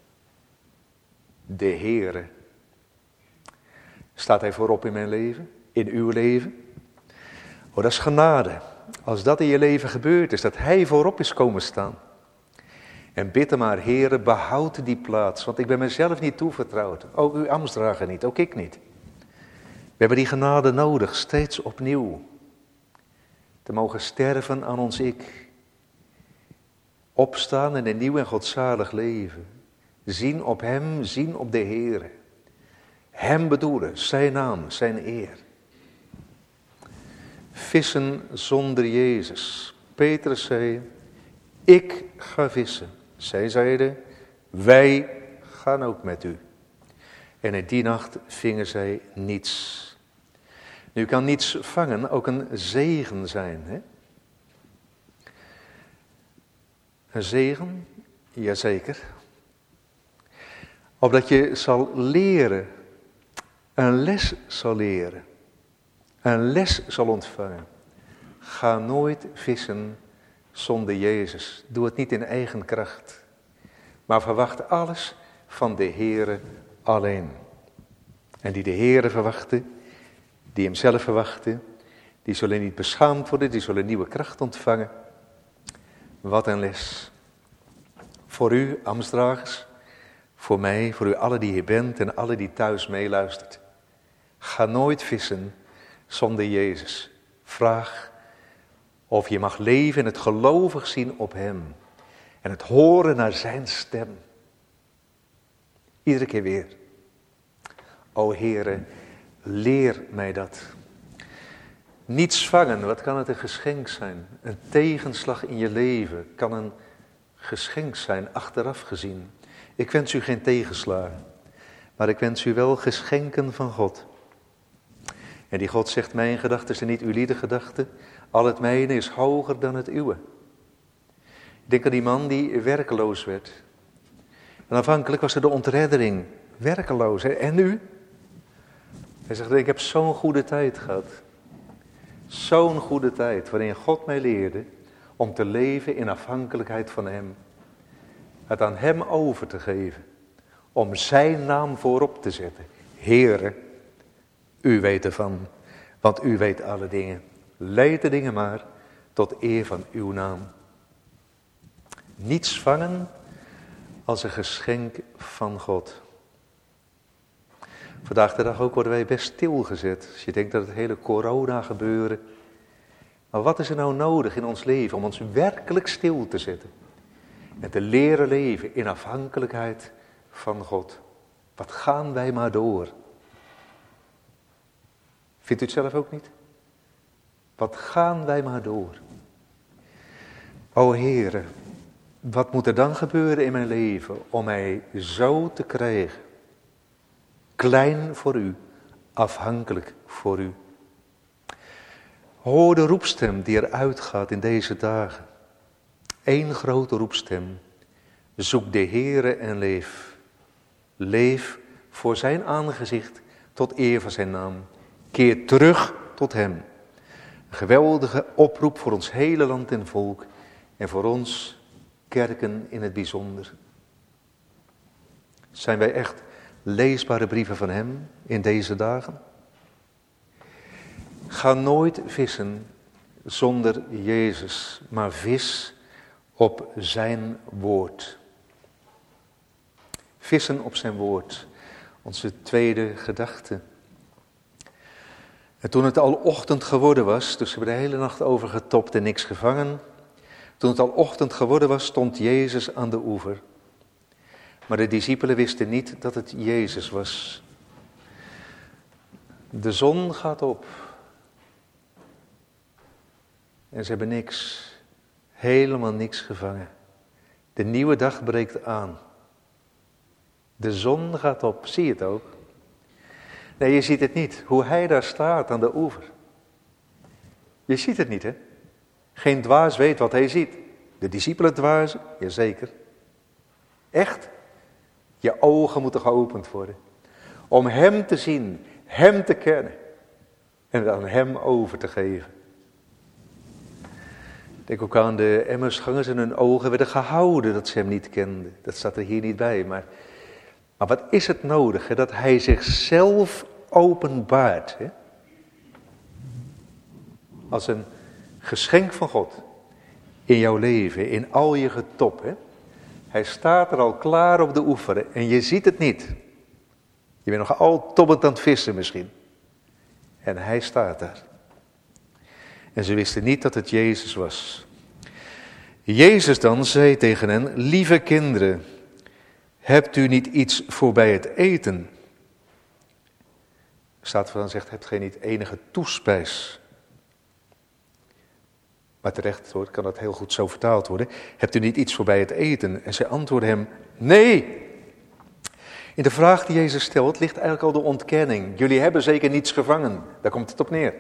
De Heere. Staat hij voorop in mijn leven, in uw leven? Oh, dat is genade. Als dat in je leven gebeurd is, dat hij voorop is komen staan. En bid hem maar, Heere, behoud die plaats, want ik ben mezelf niet toevertrouwd. Ook uw ambtsdrager niet, ook ik niet. We hebben die genade nodig, steeds opnieuw. Te mogen sterven aan ons ik. Opstaan in een nieuw en godzalig leven. Zien op hem, zien op de Heere. Hem bedoelen, zijn naam, zijn eer. Vissen zonder Jezus. Petrus zei: ik ga vissen. Zij zeiden: wij gaan ook met u. En in die nacht vingen zij niets. Nu kan niets vangen ook een zegen zijn. Hè? Een zegen? Jazeker. Opdat je zal leren. Een les zal leren. Een les zal ontvangen. Ga nooit vissen zonder Jezus. Doe het niet in eigen kracht. Maar verwacht alles van de Heere alleen. En die de Heere verwachten, die hem zelf verwachten, die zullen niet beschaamd worden, die zullen nieuwe kracht ontvangen. Wat een les. Voor u, ambtsdragers, voor mij, voor u allen die hier bent en allen die thuis meeluistert. Ga nooit vissen zonder Jezus. Vraag of je mag leven en het gelovig zien op hem. En het horen naar zijn stem. Iedere keer weer. O Heere, leer mij dat. Niets vangen, wat kan het een geschenk zijn? Een tegenslag in je leven kan een geschenk zijn, achteraf gezien. Ik wens u geen tegenslagen, maar ik wens u wel geschenken van God. En die God zegt, mijn gedachten zijn niet uw lieden gedachten, al het mijne is hoger dan het uwe. Ik denk aan die man die werkeloos werd. En aanvankelijk was er de ontreddering, werkeloos. En nu? Hij zegt, ik heb zo'n goede tijd gehad. Zo'n goede tijd waarin God mij leerde om te leven in afhankelijkheid van hem. Het aan hem over te geven. Om zijn naam voorop te zetten. Heere, u weet ervan, want u weet alle dingen. Leid de dingen maar tot eer van uw naam. Niets vangen als een geschenk van God. Vandaag de dag ook worden wij best stilgezet. Als je denkt dat het hele corona gebeuren. Maar wat is er nou nodig in ons leven om ons werkelijk stil te zetten? En te leren leven in afhankelijkheid van God. Wat gaan wij maar door? Vindt u het zelf ook niet? Wat gaan wij maar door? O Heere, wat moet er dan gebeuren in mijn leven om mij zo te krijgen? Klein voor u, afhankelijk voor u. Hoor de roepstem die eruit gaat in deze dagen. Eén grote roepstem. Zoek de Heere en leef. Leef voor zijn aangezicht tot eer van zijn naam. Keer terug tot hem. Een geweldige oproep voor ons hele land en volk. En voor ons kerken in het bijzonder. Zijn wij echt leesbare brieven van hem in deze dagen? Ga nooit vissen zonder Jezus, maar vis op zijn woord. Vissen op zijn woord, onze tweede gedachte. En toen het al ochtend geworden was, dus ze hebben de hele nacht over getopt en niks gevangen. Toen het al ochtend geworden was, stond Jezus aan de oever. Maar de discipelen wisten niet dat het Jezus was. De zon gaat op. En ze hebben niks, helemaal niks gevangen. De nieuwe dag breekt aan. De zon gaat op, zie je het ook? Nee, je ziet het niet, hoe hij daar staat aan de oever. Je ziet het niet, hè? Geen dwaas weet wat hij ziet. De discipelen dwazen, jazeker. Echt? Je ogen moeten geopend worden. Om hem te zien, hem te kennen. En het aan hem over te geven. Denk ook aan de Emmausgangers en hun ogen werden gehouden dat ze hem niet kenden. Dat staat er hier niet bij, maar wat is het nodig, hè? Dat hij zichzelf openbaart. Hè? Als een geschenk van God in jouw leven, in al je getop. Hè? Hij staat er al klaar op de oever en je ziet het niet. Je bent nog al tobbend aan het vissen misschien. En hij staat daar. En ze wisten niet dat het Jezus was. Jezus dan zei tegen hen, lieve kinderen, hebt u niet iets voor bij het eten? Staat er dan zegt, hebt gij niet enige toespijs? Maar terecht hoor, kan dat heel goed zo vertaald worden. Hebt u niet iets voor bij het eten? En zij antwoordden hem, nee. In de vraag die Jezus stelt ligt eigenlijk al de ontkenning. Jullie hebben zeker niets gevangen. Daar komt het op neer.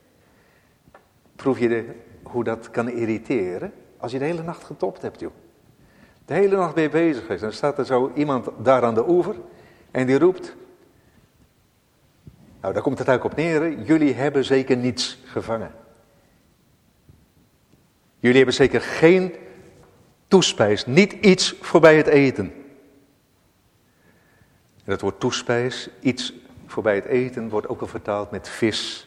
Proef je hoe dat kan irriteren? Als je de hele nacht getopt hebt, joh. De hele nacht ben je bezig geweest. Dan staat er zo iemand daar aan de oever. En die roept. Nou, daar komt het eigenlijk op neer. Jullie hebben zeker niets gevangen. Jullie hebben zeker geen toespijs. Niet iets voorbij het eten. En dat woord toespijs, iets voorbij het eten, wordt ook al vertaald met vis.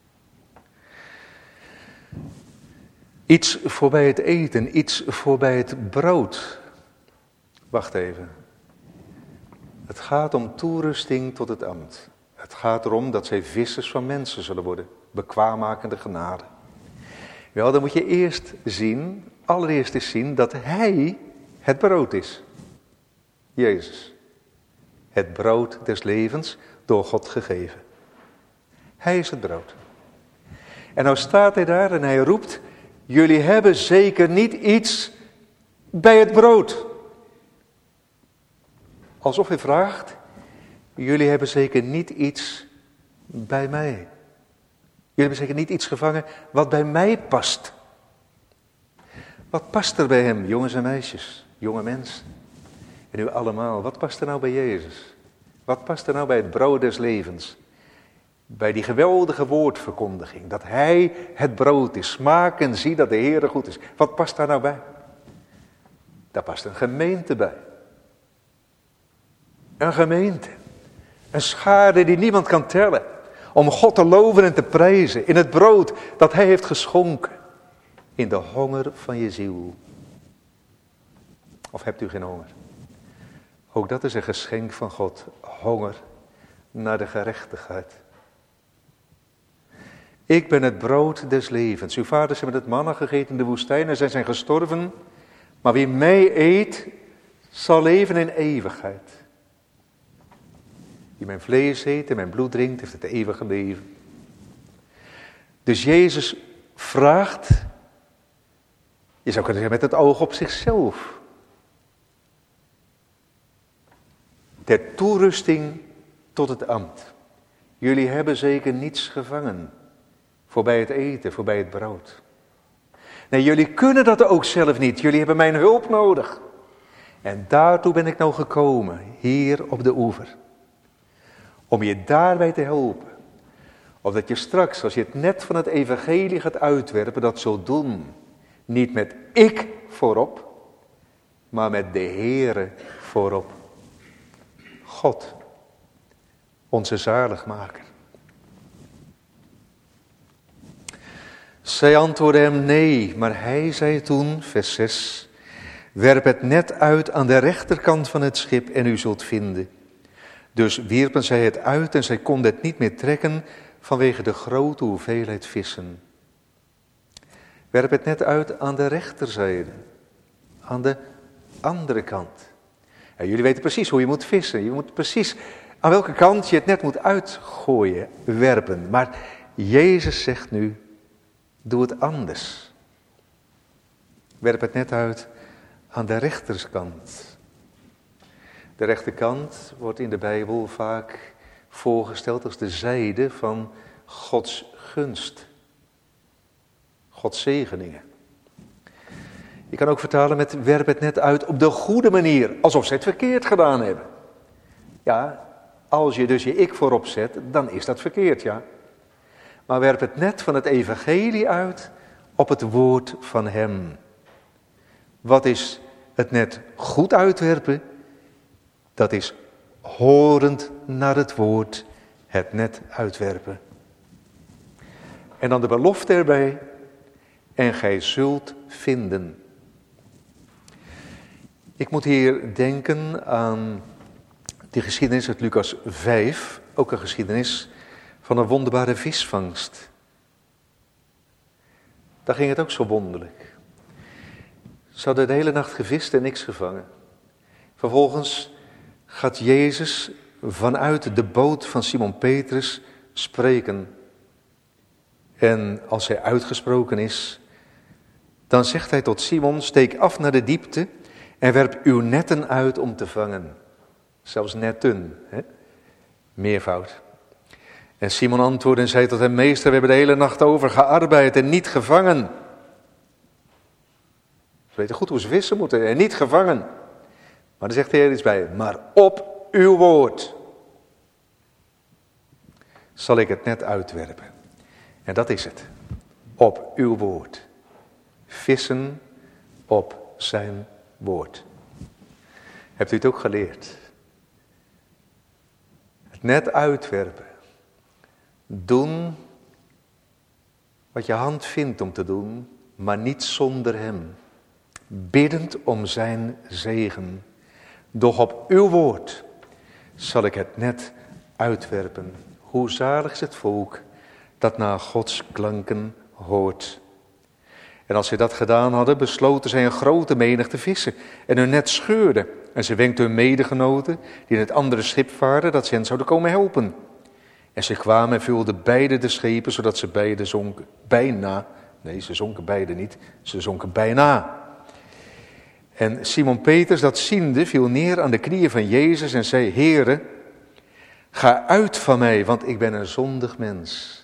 Iets voorbij het eten, iets voorbij het brood. Wacht even. Het gaat om toerusting tot het ambt. Het gaat erom dat zij vissers van mensen zullen worden. Bekwaammakende genade. Wel, dan moet je eerst zien, allereerst eens zien dat hij het brood is. Jezus. Het brood des levens door God gegeven. Hij is het brood. En nou staat hij daar en hij roept, jullie hebben zeker niet iets bij het brood. Alsof hij vraagt, jullie hebben zeker niet iets bij mij. Jullie hebben zeker niet iets gevangen wat bij mij past. Wat past er bij hem, jongens en meisjes, jonge mensen? En u allemaal, wat past er nou bij Jezus? Wat past er nou bij het brood des levens? Bij die geweldige woordverkondiging, dat hij het brood is. Smaak en zie dat de Heere goed is. Wat past daar nou bij? Daar past een gemeente bij. Een gemeente. Een schare die niemand kan tellen. Om God te loven en te prijzen in het brood dat hij heeft geschonken. In de honger van je ziel. Of hebt u geen honger? Ook dat is een geschenk van God. Honger naar de gerechtigheid. Ik ben het brood des levens. Uw vaders hebben het manna gegeten in de woestijn en zij zijn gestorven. Maar wie mij eet, zal leven in eeuwigheid. Wie mijn vlees eet en mijn bloed drinkt, heeft het eeuwige leven. Dus Jezus vraagt, je zou kunnen zeggen met het oog op zichzelf. Ter toerusting tot het ambt. Jullie hebben zeker niets gevangen. Voorbij het eten, voorbij het brood. Nee, jullie kunnen dat ook zelf niet. Jullie hebben mijn hulp nodig. En daartoe ben ik nou gekomen, hier op de oever. Om je daarbij te helpen. Opdat je straks, als je het net van het evangelie gaat uitwerpen, dat zult doen. Niet met ik voorop, maar met de Heere voorop. God, onze zaligmaker. Zij antwoordde hem nee, maar hij zei toen, vers 6, werp het net uit aan de rechterkant van het schip en u zult vinden. Dus wierpen zij het uit en zij konden het niet meer trekken vanwege de grote hoeveelheid vissen. Werp het net uit aan de rechterzijde, aan de andere kant. Ja, jullie weten precies hoe je moet vissen. Je moet precies aan welke kant je het net moet uitgooien, werpen. Maar Jezus zegt nu, doe het anders. Werp het net uit aan de rechterkant. De rechterkant wordt in de Bijbel vaak voorgesteld als de zijde van Gods gunst. Gods zegeningen. Je kan ook vertalen met werp het net uit op de goede manier, alsof ze het verkeerd gedaan hebben. Ja, als je dus je ik voorop zet, dan is dat verkeerd, ja. Maar werp het net van het evangelie uit op het woord van hem. Wat is het net goed uitwerpen? Dat is horend naar het woord, het net uitwerpen. En dan de belofte erbij, en gij zult vinden. Ik moet hier denken aan de geschiedenis uit Lucas 5, ook een geschiedenis van een wonderbare visvangst. Daar ging het ook zo wonderlijk. Ze hadden de hele nacht gevist en niks gevangen. Vervolgens gaat Jezus vanuit de boot van Simon Petrus spreken. En als hij uitgesproken is, dan zegt hij tot Simon, steek af naar de diepte en werp uw netten uit om te vangen. Zelfs netten, hè? Meervoud. En Simon antwoordde en zei tot hem, meester, we hebben de hele nacht over gearbeid en niet gevangen. Ze weten goed hoe ze vissen moeten en niet gevangen. Maar dan zegt de Heer iets bij, maar op uw woord zal ik het net uitwerpen. En dat is het. Op uw woord. Vissen op zijn woord. Hebt u het ook geleerd? Het net uitwerpen. Doen wat je hand vindt om te doen, maar niet zonder hem. Biddend om zijn zegen. Doch op uw woord zal ik het net uitwerpen. Hoe zalig is het volk dat naar Gods klanken hoort. En als ze dat gedaan hadden, besloten zij een grote menigte vissen en hun net scheurden. En ze wenkten hun medegenoten, die in het andere schip waren, dat ze hen zouden komen helpen. En ze kwamen en vulden beide de schepen, zodat ze beide zonken. Ze zonken beide niet, ze zonken bijna. En Simon Petrus, dat ziende, viel neer aan de knieën van Jezus en zei: Heere, ga uit van mij, want ik ben een zondig mens.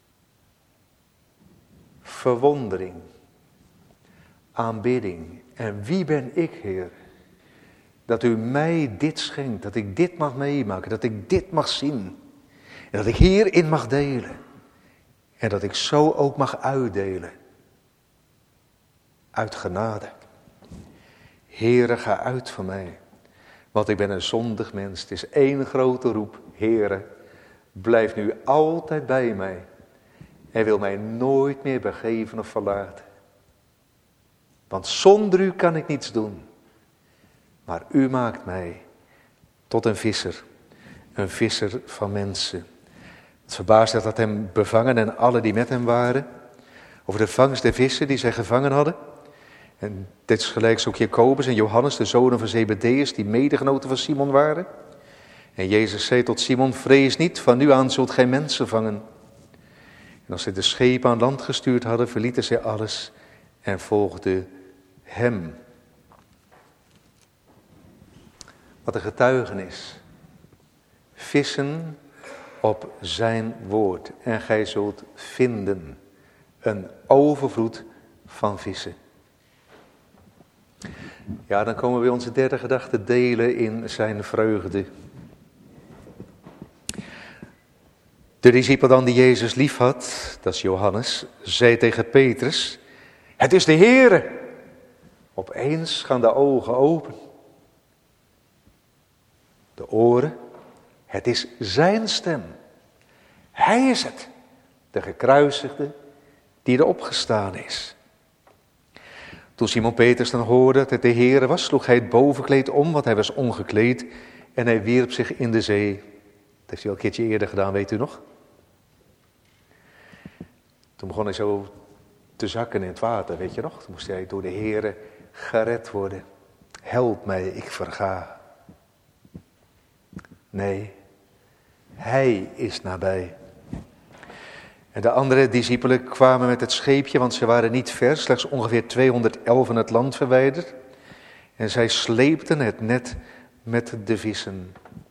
Verwondering, aanbidding. En wie ben ik, Heer, dat u mij dit schenkt, dat ik dit mag meemaken, dat ik dit mag zien. En dat ik hierin mag delen. En dat ik zo ook mag uitdelen. Uit genade. Heere, ga uit van mij. Want ik ben een zondig mens. Het is één grote roep. Heere, blijf nu altijd bij mij. En wil mij nooit meer begeven of verlaten. Want zonder u kan ik niets doen. Maar u maakt mij tot een visser. Een visser van mensen. Het verbaasde dat hem bevangen en alle die met hem waren. Over de vangst der vissen die zij gevangen hadden. En dit is gelijk ook Jacobus en Johannes, de zonen van Zebedeus, die medegenoten van Simon waren. En Jezus zei tot Simon: vrees niet, van nu aan zult gij mensen vangen. En als zij de schepen aan land gestuurd hadden, verlieten zij alles en volgden hem. Wat een getuigenis. Vissen op zijn woord. En gij zult vinden een overvloed van vissen. Ja, dan komen we onze derde gedachte delen in zijn vreugde. De discipel dan die Jezus lief had, dat is Johannes, zei tegen Petrus: het is de Heere. Opeens gaan de ogen open. De oren. Het is zijn stem. Hij is het. De gekruisigde die er opgestaan is. Toen Simon Petrus dan hoorde dat het de Heere was, sloeg hij het bovenkleed om, want hij was ongekleed. En hij wierp zich in de zee. Dat heeft hij al een keertje eerder gedaan, weet u nog? Toen begon hij zo te zakken in het water, weet je nog? Toen moest hij door de Heere gered worden. Help mij, ik verga. Nee, hij is nabij. En de andere discipelen kwamen met het scheepje, want ze waren niet ver, slechts ongeveer 211 van het land verwijderd. En zij sleepten het net met de vissen.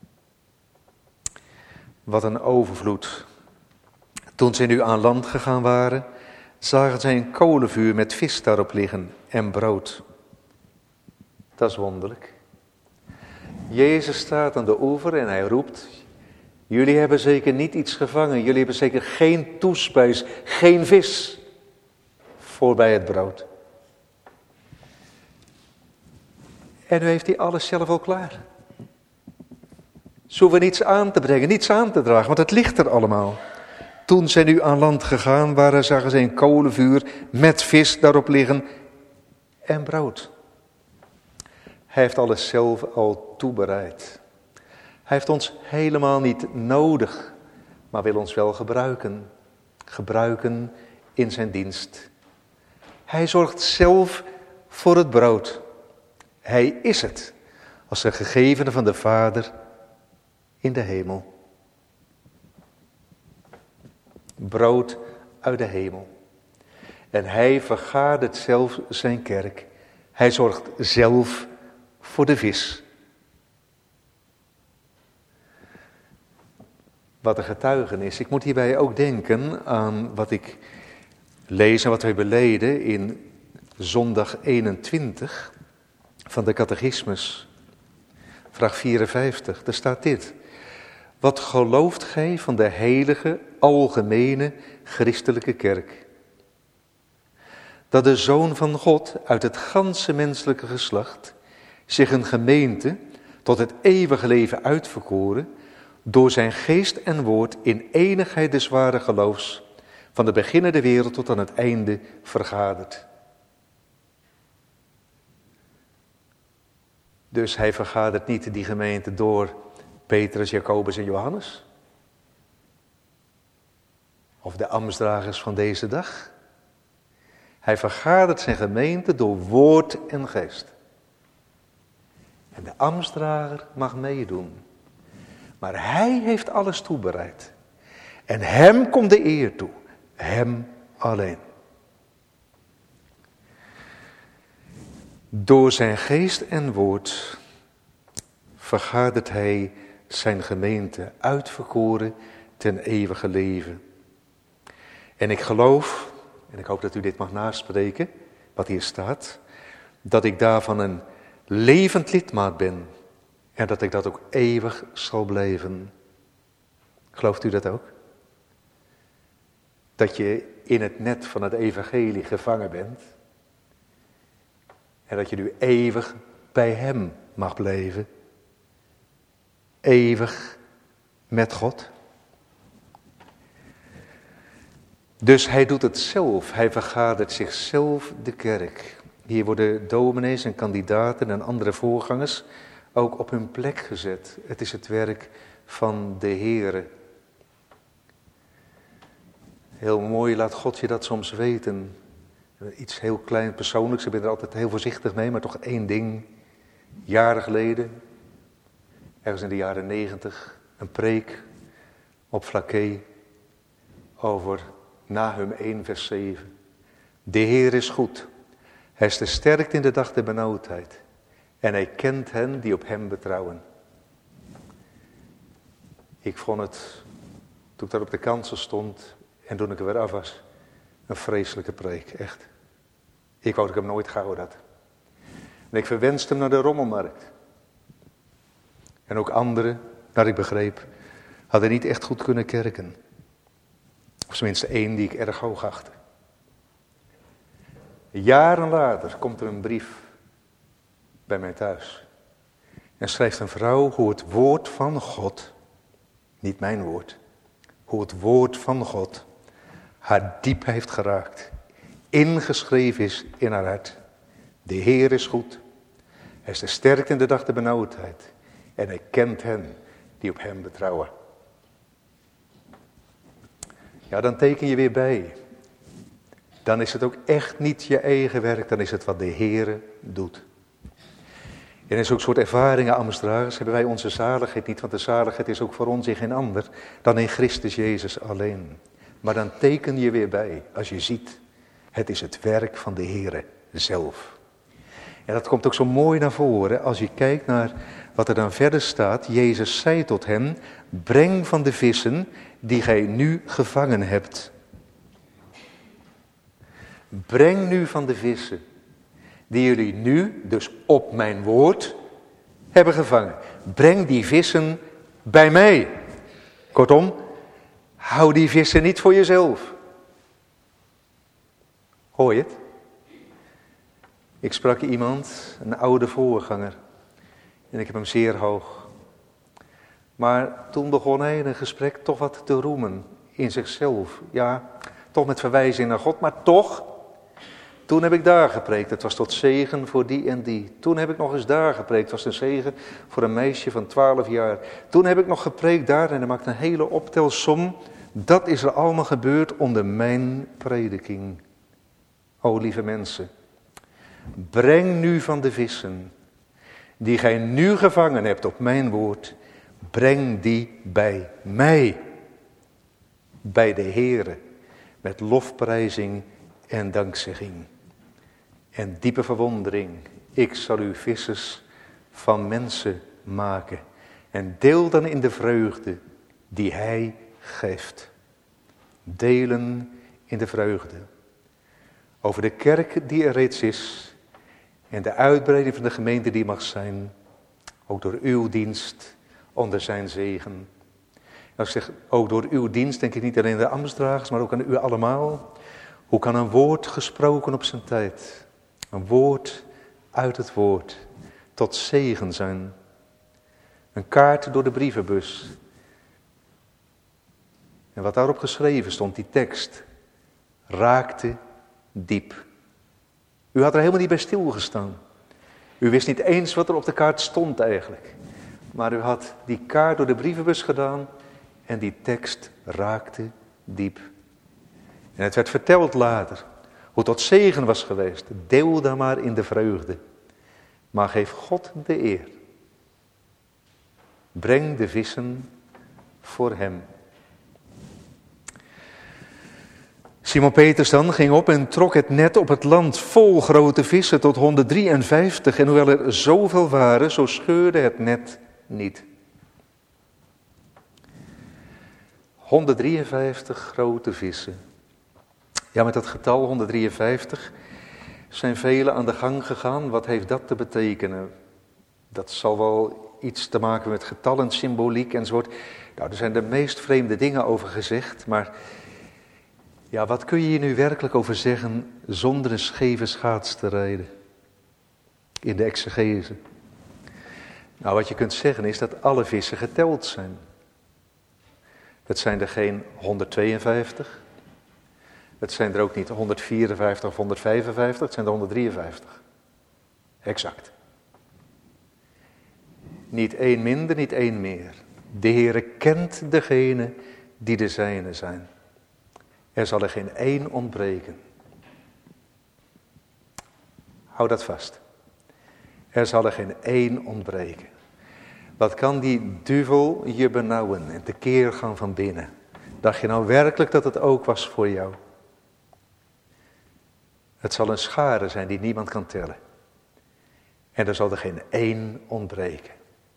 Wat een overvloed. Toen zij nu aan land gegaan waren, zagen zij een kolenvuur met vis daarop liggen en brood. Dat is wonderlijk. Jezus staat aan de oever en hij roept: jullie hebben zeker niet iets gevangen, jullie hebben zeker geen toespijs, geen vis voorbij het brood. En nu heeft hij alles zelf al klaar. Ze hoeven niets aan te brengen, niets aan te dragen, want het ligt er allemaal. Toen zij nu aan land gegaan waren, zagen ze een kolenvuur met vis daarop liggen en brood. Hij heeft alles zelf al toebereid. Hij heeft ons helemaal niet nodig, maar wil ons wel gebruiken. Gebruiken in zijn dienst. Hij zorgt zelf voor het brood. Hij is het, als de gegevene van de Vader in de hemel. Brood uit de hemel. En hij vergadert zelf zijn kerk. Hij zorgt zelf voor de vis. Wat een getuigenis. Ik moet hierbij ook denken aan wat ik lees en wat wij beleden in zondag 21 van de catechismus. Vraag 54, daar staat dit. Wat gelooft gij van de heilige, algemene, christelijke kerk? Dat de Zoon van God uit het ganse menselijke geslacht zich een gemeente tot het eeuwige leven uitverkoren, door zijn geest en woord in enigheid des ware geloofs, van de beginnen der wereld tot aan het einde vergadert. Dus hij vergadert niet die gemeente door Petrus, Jacobus en Johannes. Of de ambtsdragers van deze dag. Hij vergadert zijn gemeente door woord en geest. En de ambtsdrager mag meedoen. Maar hij heeft alles toebereid. En hem komt de eer toe. Hem alleen. Door zijn geest en woord vergadert hij zijn gemeente uitverkoren ten eeuwige leven. En ik geloof, en ik hoop dat u dit mag naspreken, wat hier staat, dat ik daarvan een levend lidmaat ben en dat ik dat ook eeuwig zal blijven. Gelooft u dat ook? Dat je in het net van het evangelie gevangen bent en dat je nu eeuwig bij hem mag blijven. Eeuwig met God. Dus hij doet het zelf. Hij vergadert zichzelf de kerk. Hier worden dominees en kandidaten en andere voorgangers ook op hun plek gezet. Het is het werk van de Heere. Heel mooi laat God je dat soms weten. Iets heel klein persoonlijks, ik ben er altijd heel voorzichtig mee, maar toch één ding. Jaren geleden, ergens in de jaren 90, een preek op Flaké over Nahum 1 vers 7. De Heer is goed, hij is sterk in de dag der benauwdheid en hij kent hen die op hem betrouwen. Ik vond het, toen ik daar op de kansel stond en toen ik er weer af was, een vreselijke preek, echt. Ik wou dat ik hem nooit gehouden had. En ik verwenste hem naar de rommelmarkt. En ook anderen, naar ik begreep, hadden niet echt goed kunnen kerken. Of tenminste één die ik erg hoog achtte. Jaren later komt er een brief bij mij thuis. En schrijft een vrouw hoe het woord van God, niet mijn woord, hoe het woord van God haar diep heeft geraakt. Ingeschreven is in haar hart. De Heer is goed. Hij is sterk in de dag der benauwdheid. En hij kent hen die op hem betrouwen. Ja, dan teken je weer bij. Dan is het ook echt niet je eigen werk. Dan is het wat de Heere doet. En in zo'n soort ervaringen, ambtsdragers, hebben wij onze zaligheid niet. Want de zaligheid is ook voor ons in geen ander dan in Christus Jezus alleen. Maar dan teken je weer bij als je ziet. Het is het werk van de Heere zelf. En dat komt ook zo mooi naar voren als je kijkt naar wat er dan verder staat. Jezus zei tot hen, breng van de vissen die gij nu gevangen hebt. Breng nu van de vissen die jullie nu, dus op mijn woord, hebben gevangen. Breng die vissen bij mij. Kortom, hou die vissen niet voor jezelf. Hoor je het? Ik sprak iemand, een oude voorganger. En ik heb hem zeer hoog. Maar toen begon hij in een gesprek toch wat te roemen in zichzelf. Ja, toch met verwijzing naar God, maar toch. Toen heb ik daar gepreekt, het was tot zegen voor die en die. Toen heb ik nog eens daar gepreekt, het was een zegen voor een meisje van 12 jaar. Toen heb ik nog gepreekt daar en hij maakt een hele optelsom. Dat is er allemaal gebeurd onder mijn prediking. O lieve mensen, breng nu van de vissen die gij nu gevangen hebt op mijn woord, breng die bij mij, bij de Heere, met lofprijzing en dankzegging. En diepe verwondering, ik zal u vissers van mensen maken. En deel dan in de vreugde die hij geeft. Delen in de vreugde. Over de kerk die er reeds is. En de uitbreiding van de gemeente die mag zijn. Ook door uw dienst onder zijn zegen. Als ik zeg ook door uw dienst denk ik niet alleen aan de ambtsdragers, maar ook aan u allemaal. Hoe kan een woord gesproken op zijn tijd, een woord uit het woord, tot zegen zijn? Een kaart door de brievenbus. En wat daarop geschreven stond, die tekst, raakte diep. U had er helemaal niet bij stilgestaan. U wist niet eens wat er op de kaart stond eigenlijk. Maar u had die kaart door de brievenbus gedaan en die tekst raakte diep. En het werd verteld later hoe tot zegen was geweest. Deel dan maar in de vreugde. Maar geef God de eer. Breng de vissen voor hem. Simon Petrus dan ging op en trok het net op het land vol grote vissen tot 153. En hoewel er zoveel waren, zo scheurde het net niet. 153 grote vissen. Ja, met dat getal 153 zijn velen aan de gang gegaan. Wat heeft dat te betekenen? Dat zal wel iets te maken met getallen, symboliek enzovoort. Nou, er zijn de meest vreemde dingen over gezegd, maar ja, wat kun je hier nu werkelijk over zeggen zonder een scheve schaats te rijden? In de exegese. Nou, wat je kunt zeggen is dat alle vissen geteld zijn. Het zijn er geen 152. Het zijn er ook niet 154 of 155, het zijn er 153. Exact. Niet één minder, niet één meer. De Heere kent degene die de zijne zijn. Er zal er geen één ontbreken. Hou dat vast. Er zal er geen één ontbreken. Wat kan die duivel je benauwen en tekeer gaan van binnen? Dacht je nou werkelijk dat het ook was voor jou? Het zal een schare zijn die niemand kan tellen. En er zal er geen één ontbreken.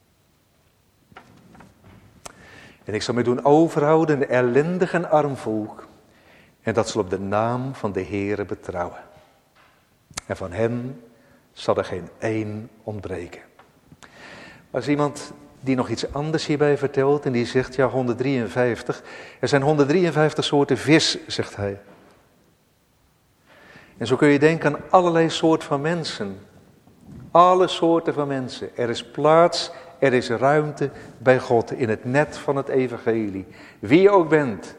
En ik zal me doen overhouden een ellendig en arm volk. En dat zal op de naam van de Heere betrouwen. En van hen zal er geen één ontbreken. Maar is iemand die nog iets anders hierbij vertelt en die zegt, ja 153. Er zijn 153 soorten vis, zegt hij. En zo kun je denken aan allerlei soorten van mensen. Alle soorten van mensen. Er is plaats, er is ruimte bij God in het net van het evangelie. Wie je ook bent.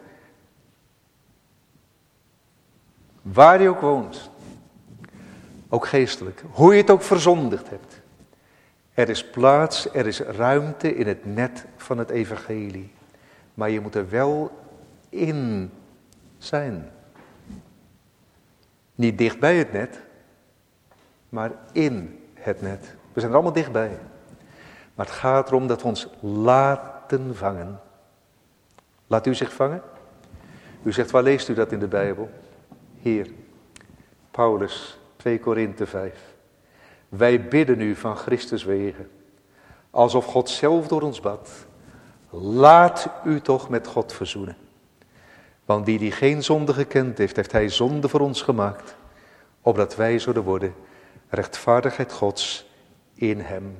Waar je ook woont. Ook geestelijk. Hoe je het ook verzondigd hebt. Er is plaats, er is ruimte in het net van het evangelie. Maar je moet er wel in zijn. Niet dicht bij het net, maar in het net. We zijn er allemaal dichtbij. Maar het gaat erom dat we ons laten vangen. Laat u zich vangen? U zegt, waar leest u dat in de Bijbel? Hier, Paulus, 2 Korinthe 5. Wij bidden u van Christus wegen, alsof God zelf door ons bad. Laat u toch met God verzoenen. Want die geen zonde gekend heeft, heeft hij zonde voor ons gemaakt, opdat wij zouden worden rechtvaardigheid Gods in hem.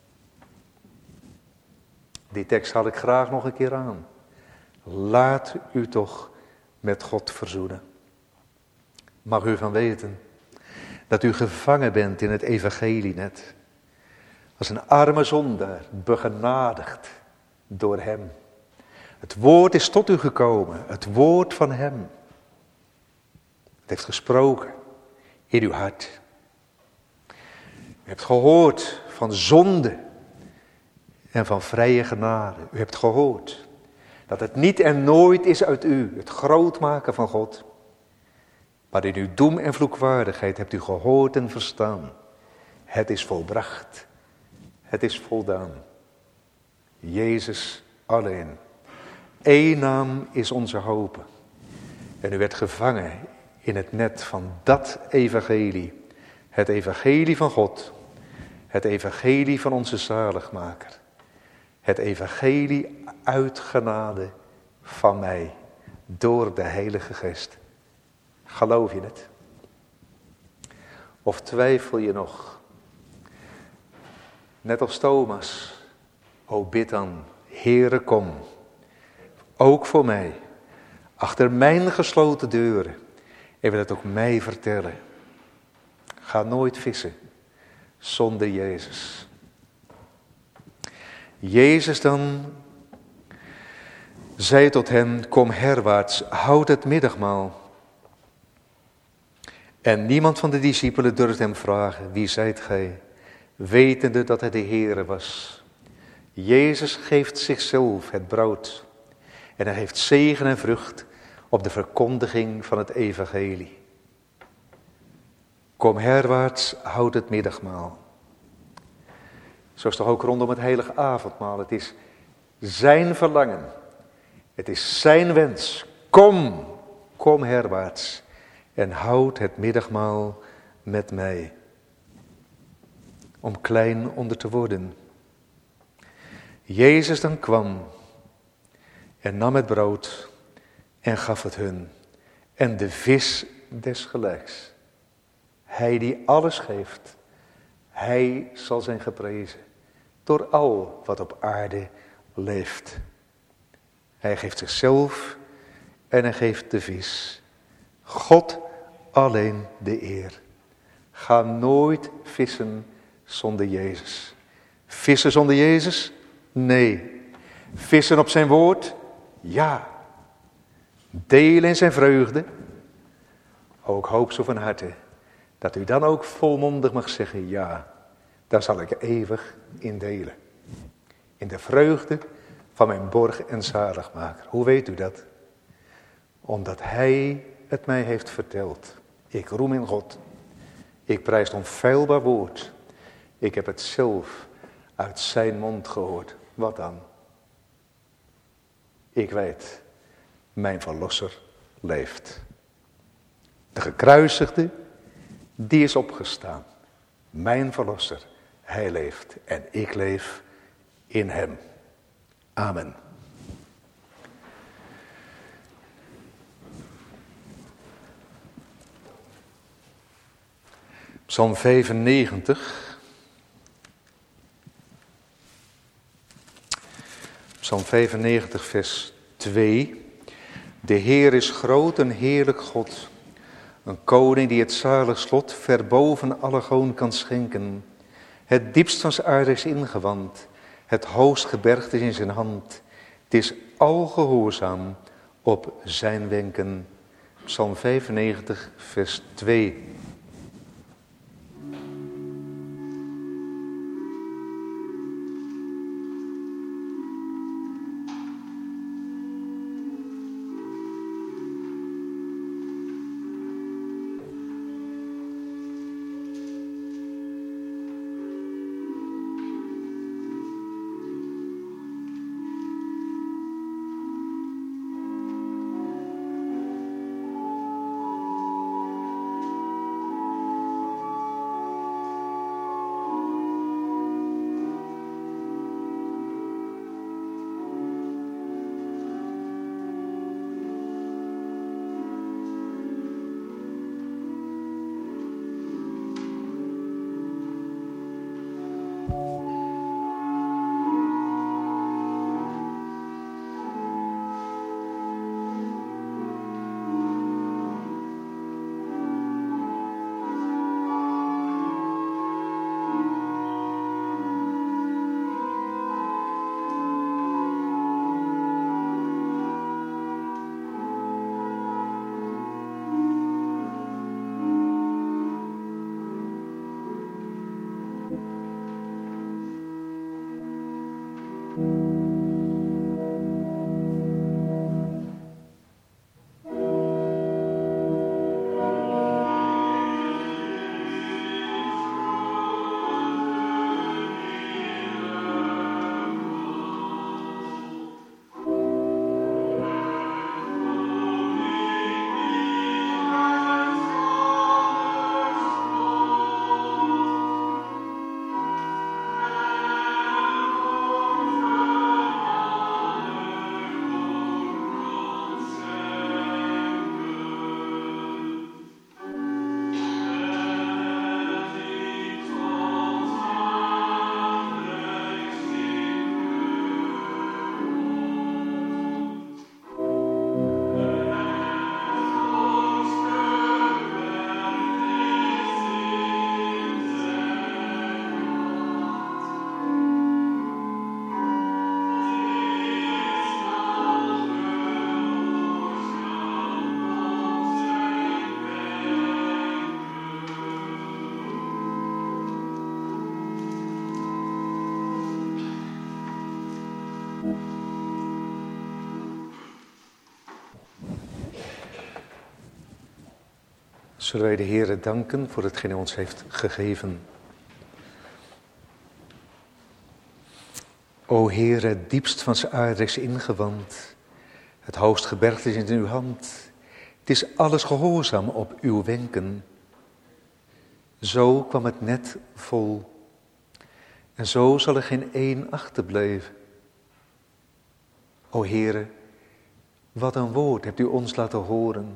Die tekst haal ik graag nog een keer aan. Laat u toch met God verzoenen. Mag u van weten dat u gevangen bent in het evangelienet. Als een arme zondaar, begenadigd door hem. Het woord is tot u gekomen, het woord van hem. Het heeft gesproken in uw hart. U hebt gehoord van zonde en van vrije genade. U hebt gehoord dat het niet en nooit is uit u, het grootmaken van God. Maar in uw doem en vloekwaardigheid hebt u gehoord en verstaan. Het is volbracht. Het is voldaan. Jezus alleen. Eén naam is onze hoop. En u werd gevangen in het net van dat evangelie. Het evangelie van God. Het evangelie van onze zaligmaker. Het evangelie uit genade van mij. Door de Heilige Geest. Geloof je het? Of twijfel je nog? Net als Thomas. O bid dan, Heere kom. Ook voor mij. Achter mijn gesloten deuren. En wil het ook mij vertellen. Ga nooit vissen zonder Jezus. Jezus dan zei tot hen, kom herwaarts, houd het middagmaal. En niemand van de discipelen durft hem vragen, wie zijt gij? Wetende dat hij de Heere was. Jezus geeft zichzelf het brood. En hij heeft zegen en vrucht op de verkondiging van het evangelie. Kom herwaarts, houd het middagmaal. Zo is toch ook rondom het heilige avondmaal. Het is zijn verlangen. Het is zijn wens. Kom herwaarts en houd het middagmaal met mij. Om klein onder te worden. Jezus dan kwam en nam het brood en gaf het hun. En de vis desgelijks. Hij die alles geeft, hij zal zijn geprezen. Door al wat op aarde leeft. Hij geeft zichzelf en hij geeft de vis. God alleen de eer. Ga nooit vissen zonder Jezus. Vissen zonder Jezus? Nee. Vissen op zijn woord? Ja. Delen in zijn vreugde? Ook hoop zo van harte. Dat u dan ook volmondig mag zeggen, ja, daar zal ik eeuwig in delen. In de vreugde van mijn borg en zaligmaker. Hoe weet u dat? Omdat hij het mij heeft verteld. Ik roem in God. Ik prijs het onfeilbaar woord. Ik heb het zelf uit zijn mond gehoord. Wat dan? Ik weet, mijn verlosser leeft. De gekruisigde, die is opgestaan. Mijn verlosser, hij leeft en ik leef in hem. Amen. Psalm 95. Psalm 95 vers 2. De Heer is groot en heerlijk God. Een koning die het zalig slot ver boven alle goon kan schenken. Het diepst van zijn aarde is ingewand. Het hoogst gebergte is in zijn hand. Het is al gehoorzaam op zijn wenken. Psalm 95 vers 2. Zullen wij de Heere danken voor hetgeen hij ons heeft gegeven. O Heer, het diepst van zijn aarde is ingewand. Het hoogst gebergte is in uw hand. Het is alles gehoorzaam op uw wenken. Zo kwam het net vol. En zo zal er geen één achterblijven. O Heere, wat een woord hebt u ons laten horen.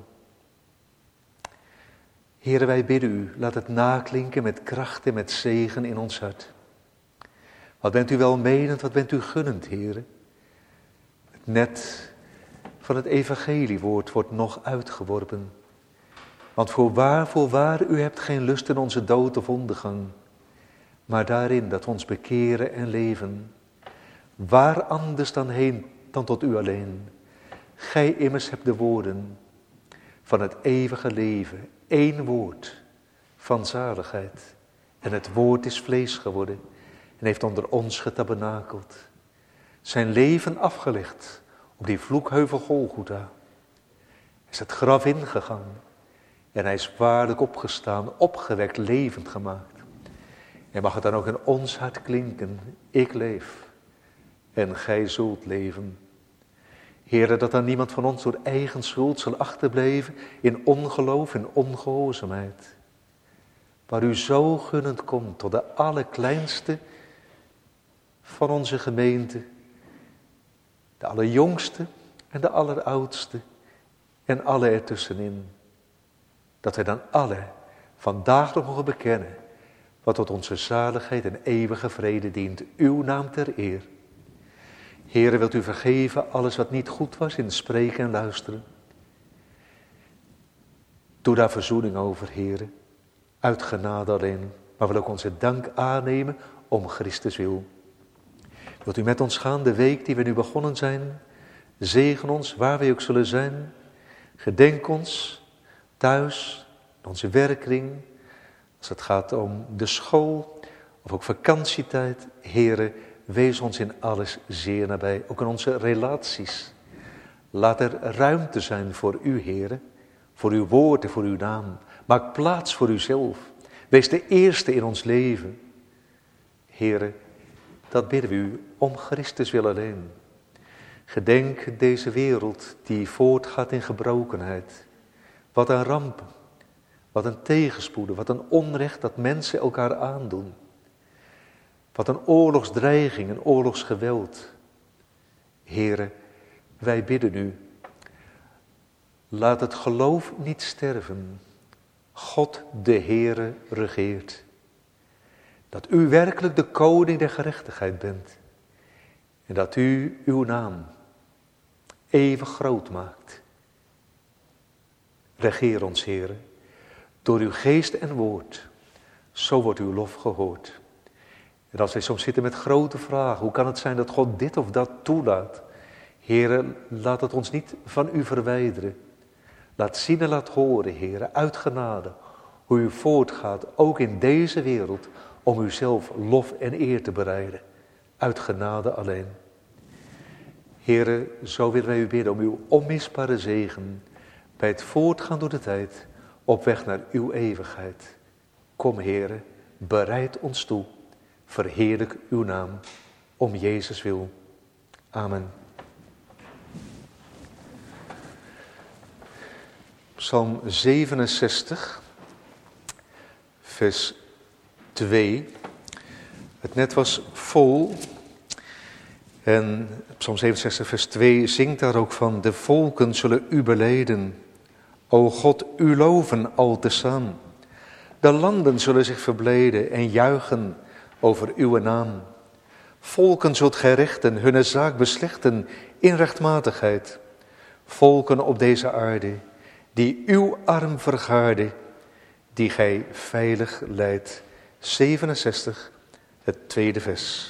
Heere, wij bidden u, laat het naklinken met kracht en met zegen in ons hart. Wat bent u welmenend, wat bent u gunnend, Heere. Het net van het evangeliewoord wordt nog uitgeworpen. Want voorwaar, u hebt geen lust in onze dood of ondergang, maar daarin dat we ons bekeren en leven. Waar anders dan heen dan tot u alleen. Gij immers hebt de woorden van het eeuwige leven, één woord van zaligheid. En het woord is vlees geworden en heeft onder ons getabernakeld. Zijn leven afgelegd op die vloekheuvel Golgotha. Is het graf ingegaan en hij is waarlijk opgestaan, opgewekt, levend gemaakt. En mag het dan ook in ons hart klinken, ik leef en gij zult leven. Heere, dat dan niemand van ons door eigen schuld zal achterblijven in ongeloof en ongehoorzaamheid. Waar u zo gunnend komt tot de allerkleinste van onze gemeente, de allerjongste en de alleroudste en alle ertussenin. Dat wij dan alle vandaag nog mogen bekennen wat tot onze zaligheid en eeuwige vrede dient, uw naam ter eer. Heere, wilt u vergeven alles wat niet goed was in spreken en luisteren. Doe daar verzoening over, Heere, uit genade alleen, maar wil ook onze dank aannemen om Christus wil. Wilt u met ons gaan de week die we nu begonnen zijn? Zegen ons waar wij ook zullen zijn. Gedenk ons thuis, in onze werkkring, als het gaat om de school of ook vakantietijd. Heere, wees ons in alles zeer nabij, ook in onze relaties. Laat er ruimte zijn voor u, Heere, voor uw woord en voor uw naam. Maak plaats voor uzelf. Wees de eerste in ons leven. Heere, dat bidden we u om Christus wil alleen. Gedenk deze wereld die voortgaat in gebrokenheid. Wat een rampen, wat een tegenspoeden, wat een onrecht dat mensen elkaar aandoen. Wat een oorlogsdreiging, een oorlogsgeweld. Heere, wij bidden u, laat het geloof niet sterven. God de Heere regeert. Dat u werkelijk de koning der gerechtigheid bent. En dat u uw naam eeuwig groot maakt. Regeer ons, Heere, door uw geest en woord. Zo wordt uw lof gehoord. En als wij soms zitten met grote vragen, hoe kan het zijn dat God dit of dat toelaat? Heere, laat het ons niet van u verwijderen. Laat zien en laat horen, Heere, uit genade, hoe u voortgaat, ook in deze wereld, om uzelf lof en eer te bereiden. Uit genade alleen. Heere, zo willen wij u bidden om uw onmisbare zegen, bij het voortgaan door de tijd, op weg naar uw eeuwigheid. Kom, Heere, bereid ons toe. Verheerlijk uw naam, om Jezus wil. Amen. Psalm 67, vers 2. Het net was vol. En Psalm 67, vers 2 zingt daar ook van: de volken zullen u belijden. O God, u loven al tezaam. De landen zullen zich verblijden en juichen over uw naam. Volken zult gij rechten, hunne zaak beslechten in rechtmatigheid. Volken op deze aarde, die uw arm vergaarden, die gij veilig leidt. 67, het tweede vers.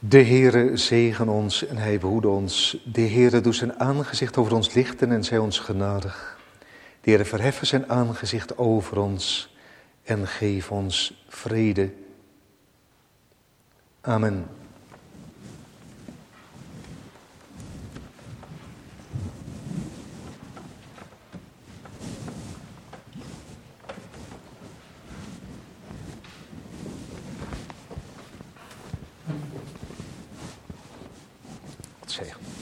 De Heere zegen ons en hij behoede ons. De Heere doet zijn aangezicht over ons lichten en zij ons genadig. De Heere verheffen zijn aangezicht over ons en geef ons vrede. Amen. Zegen.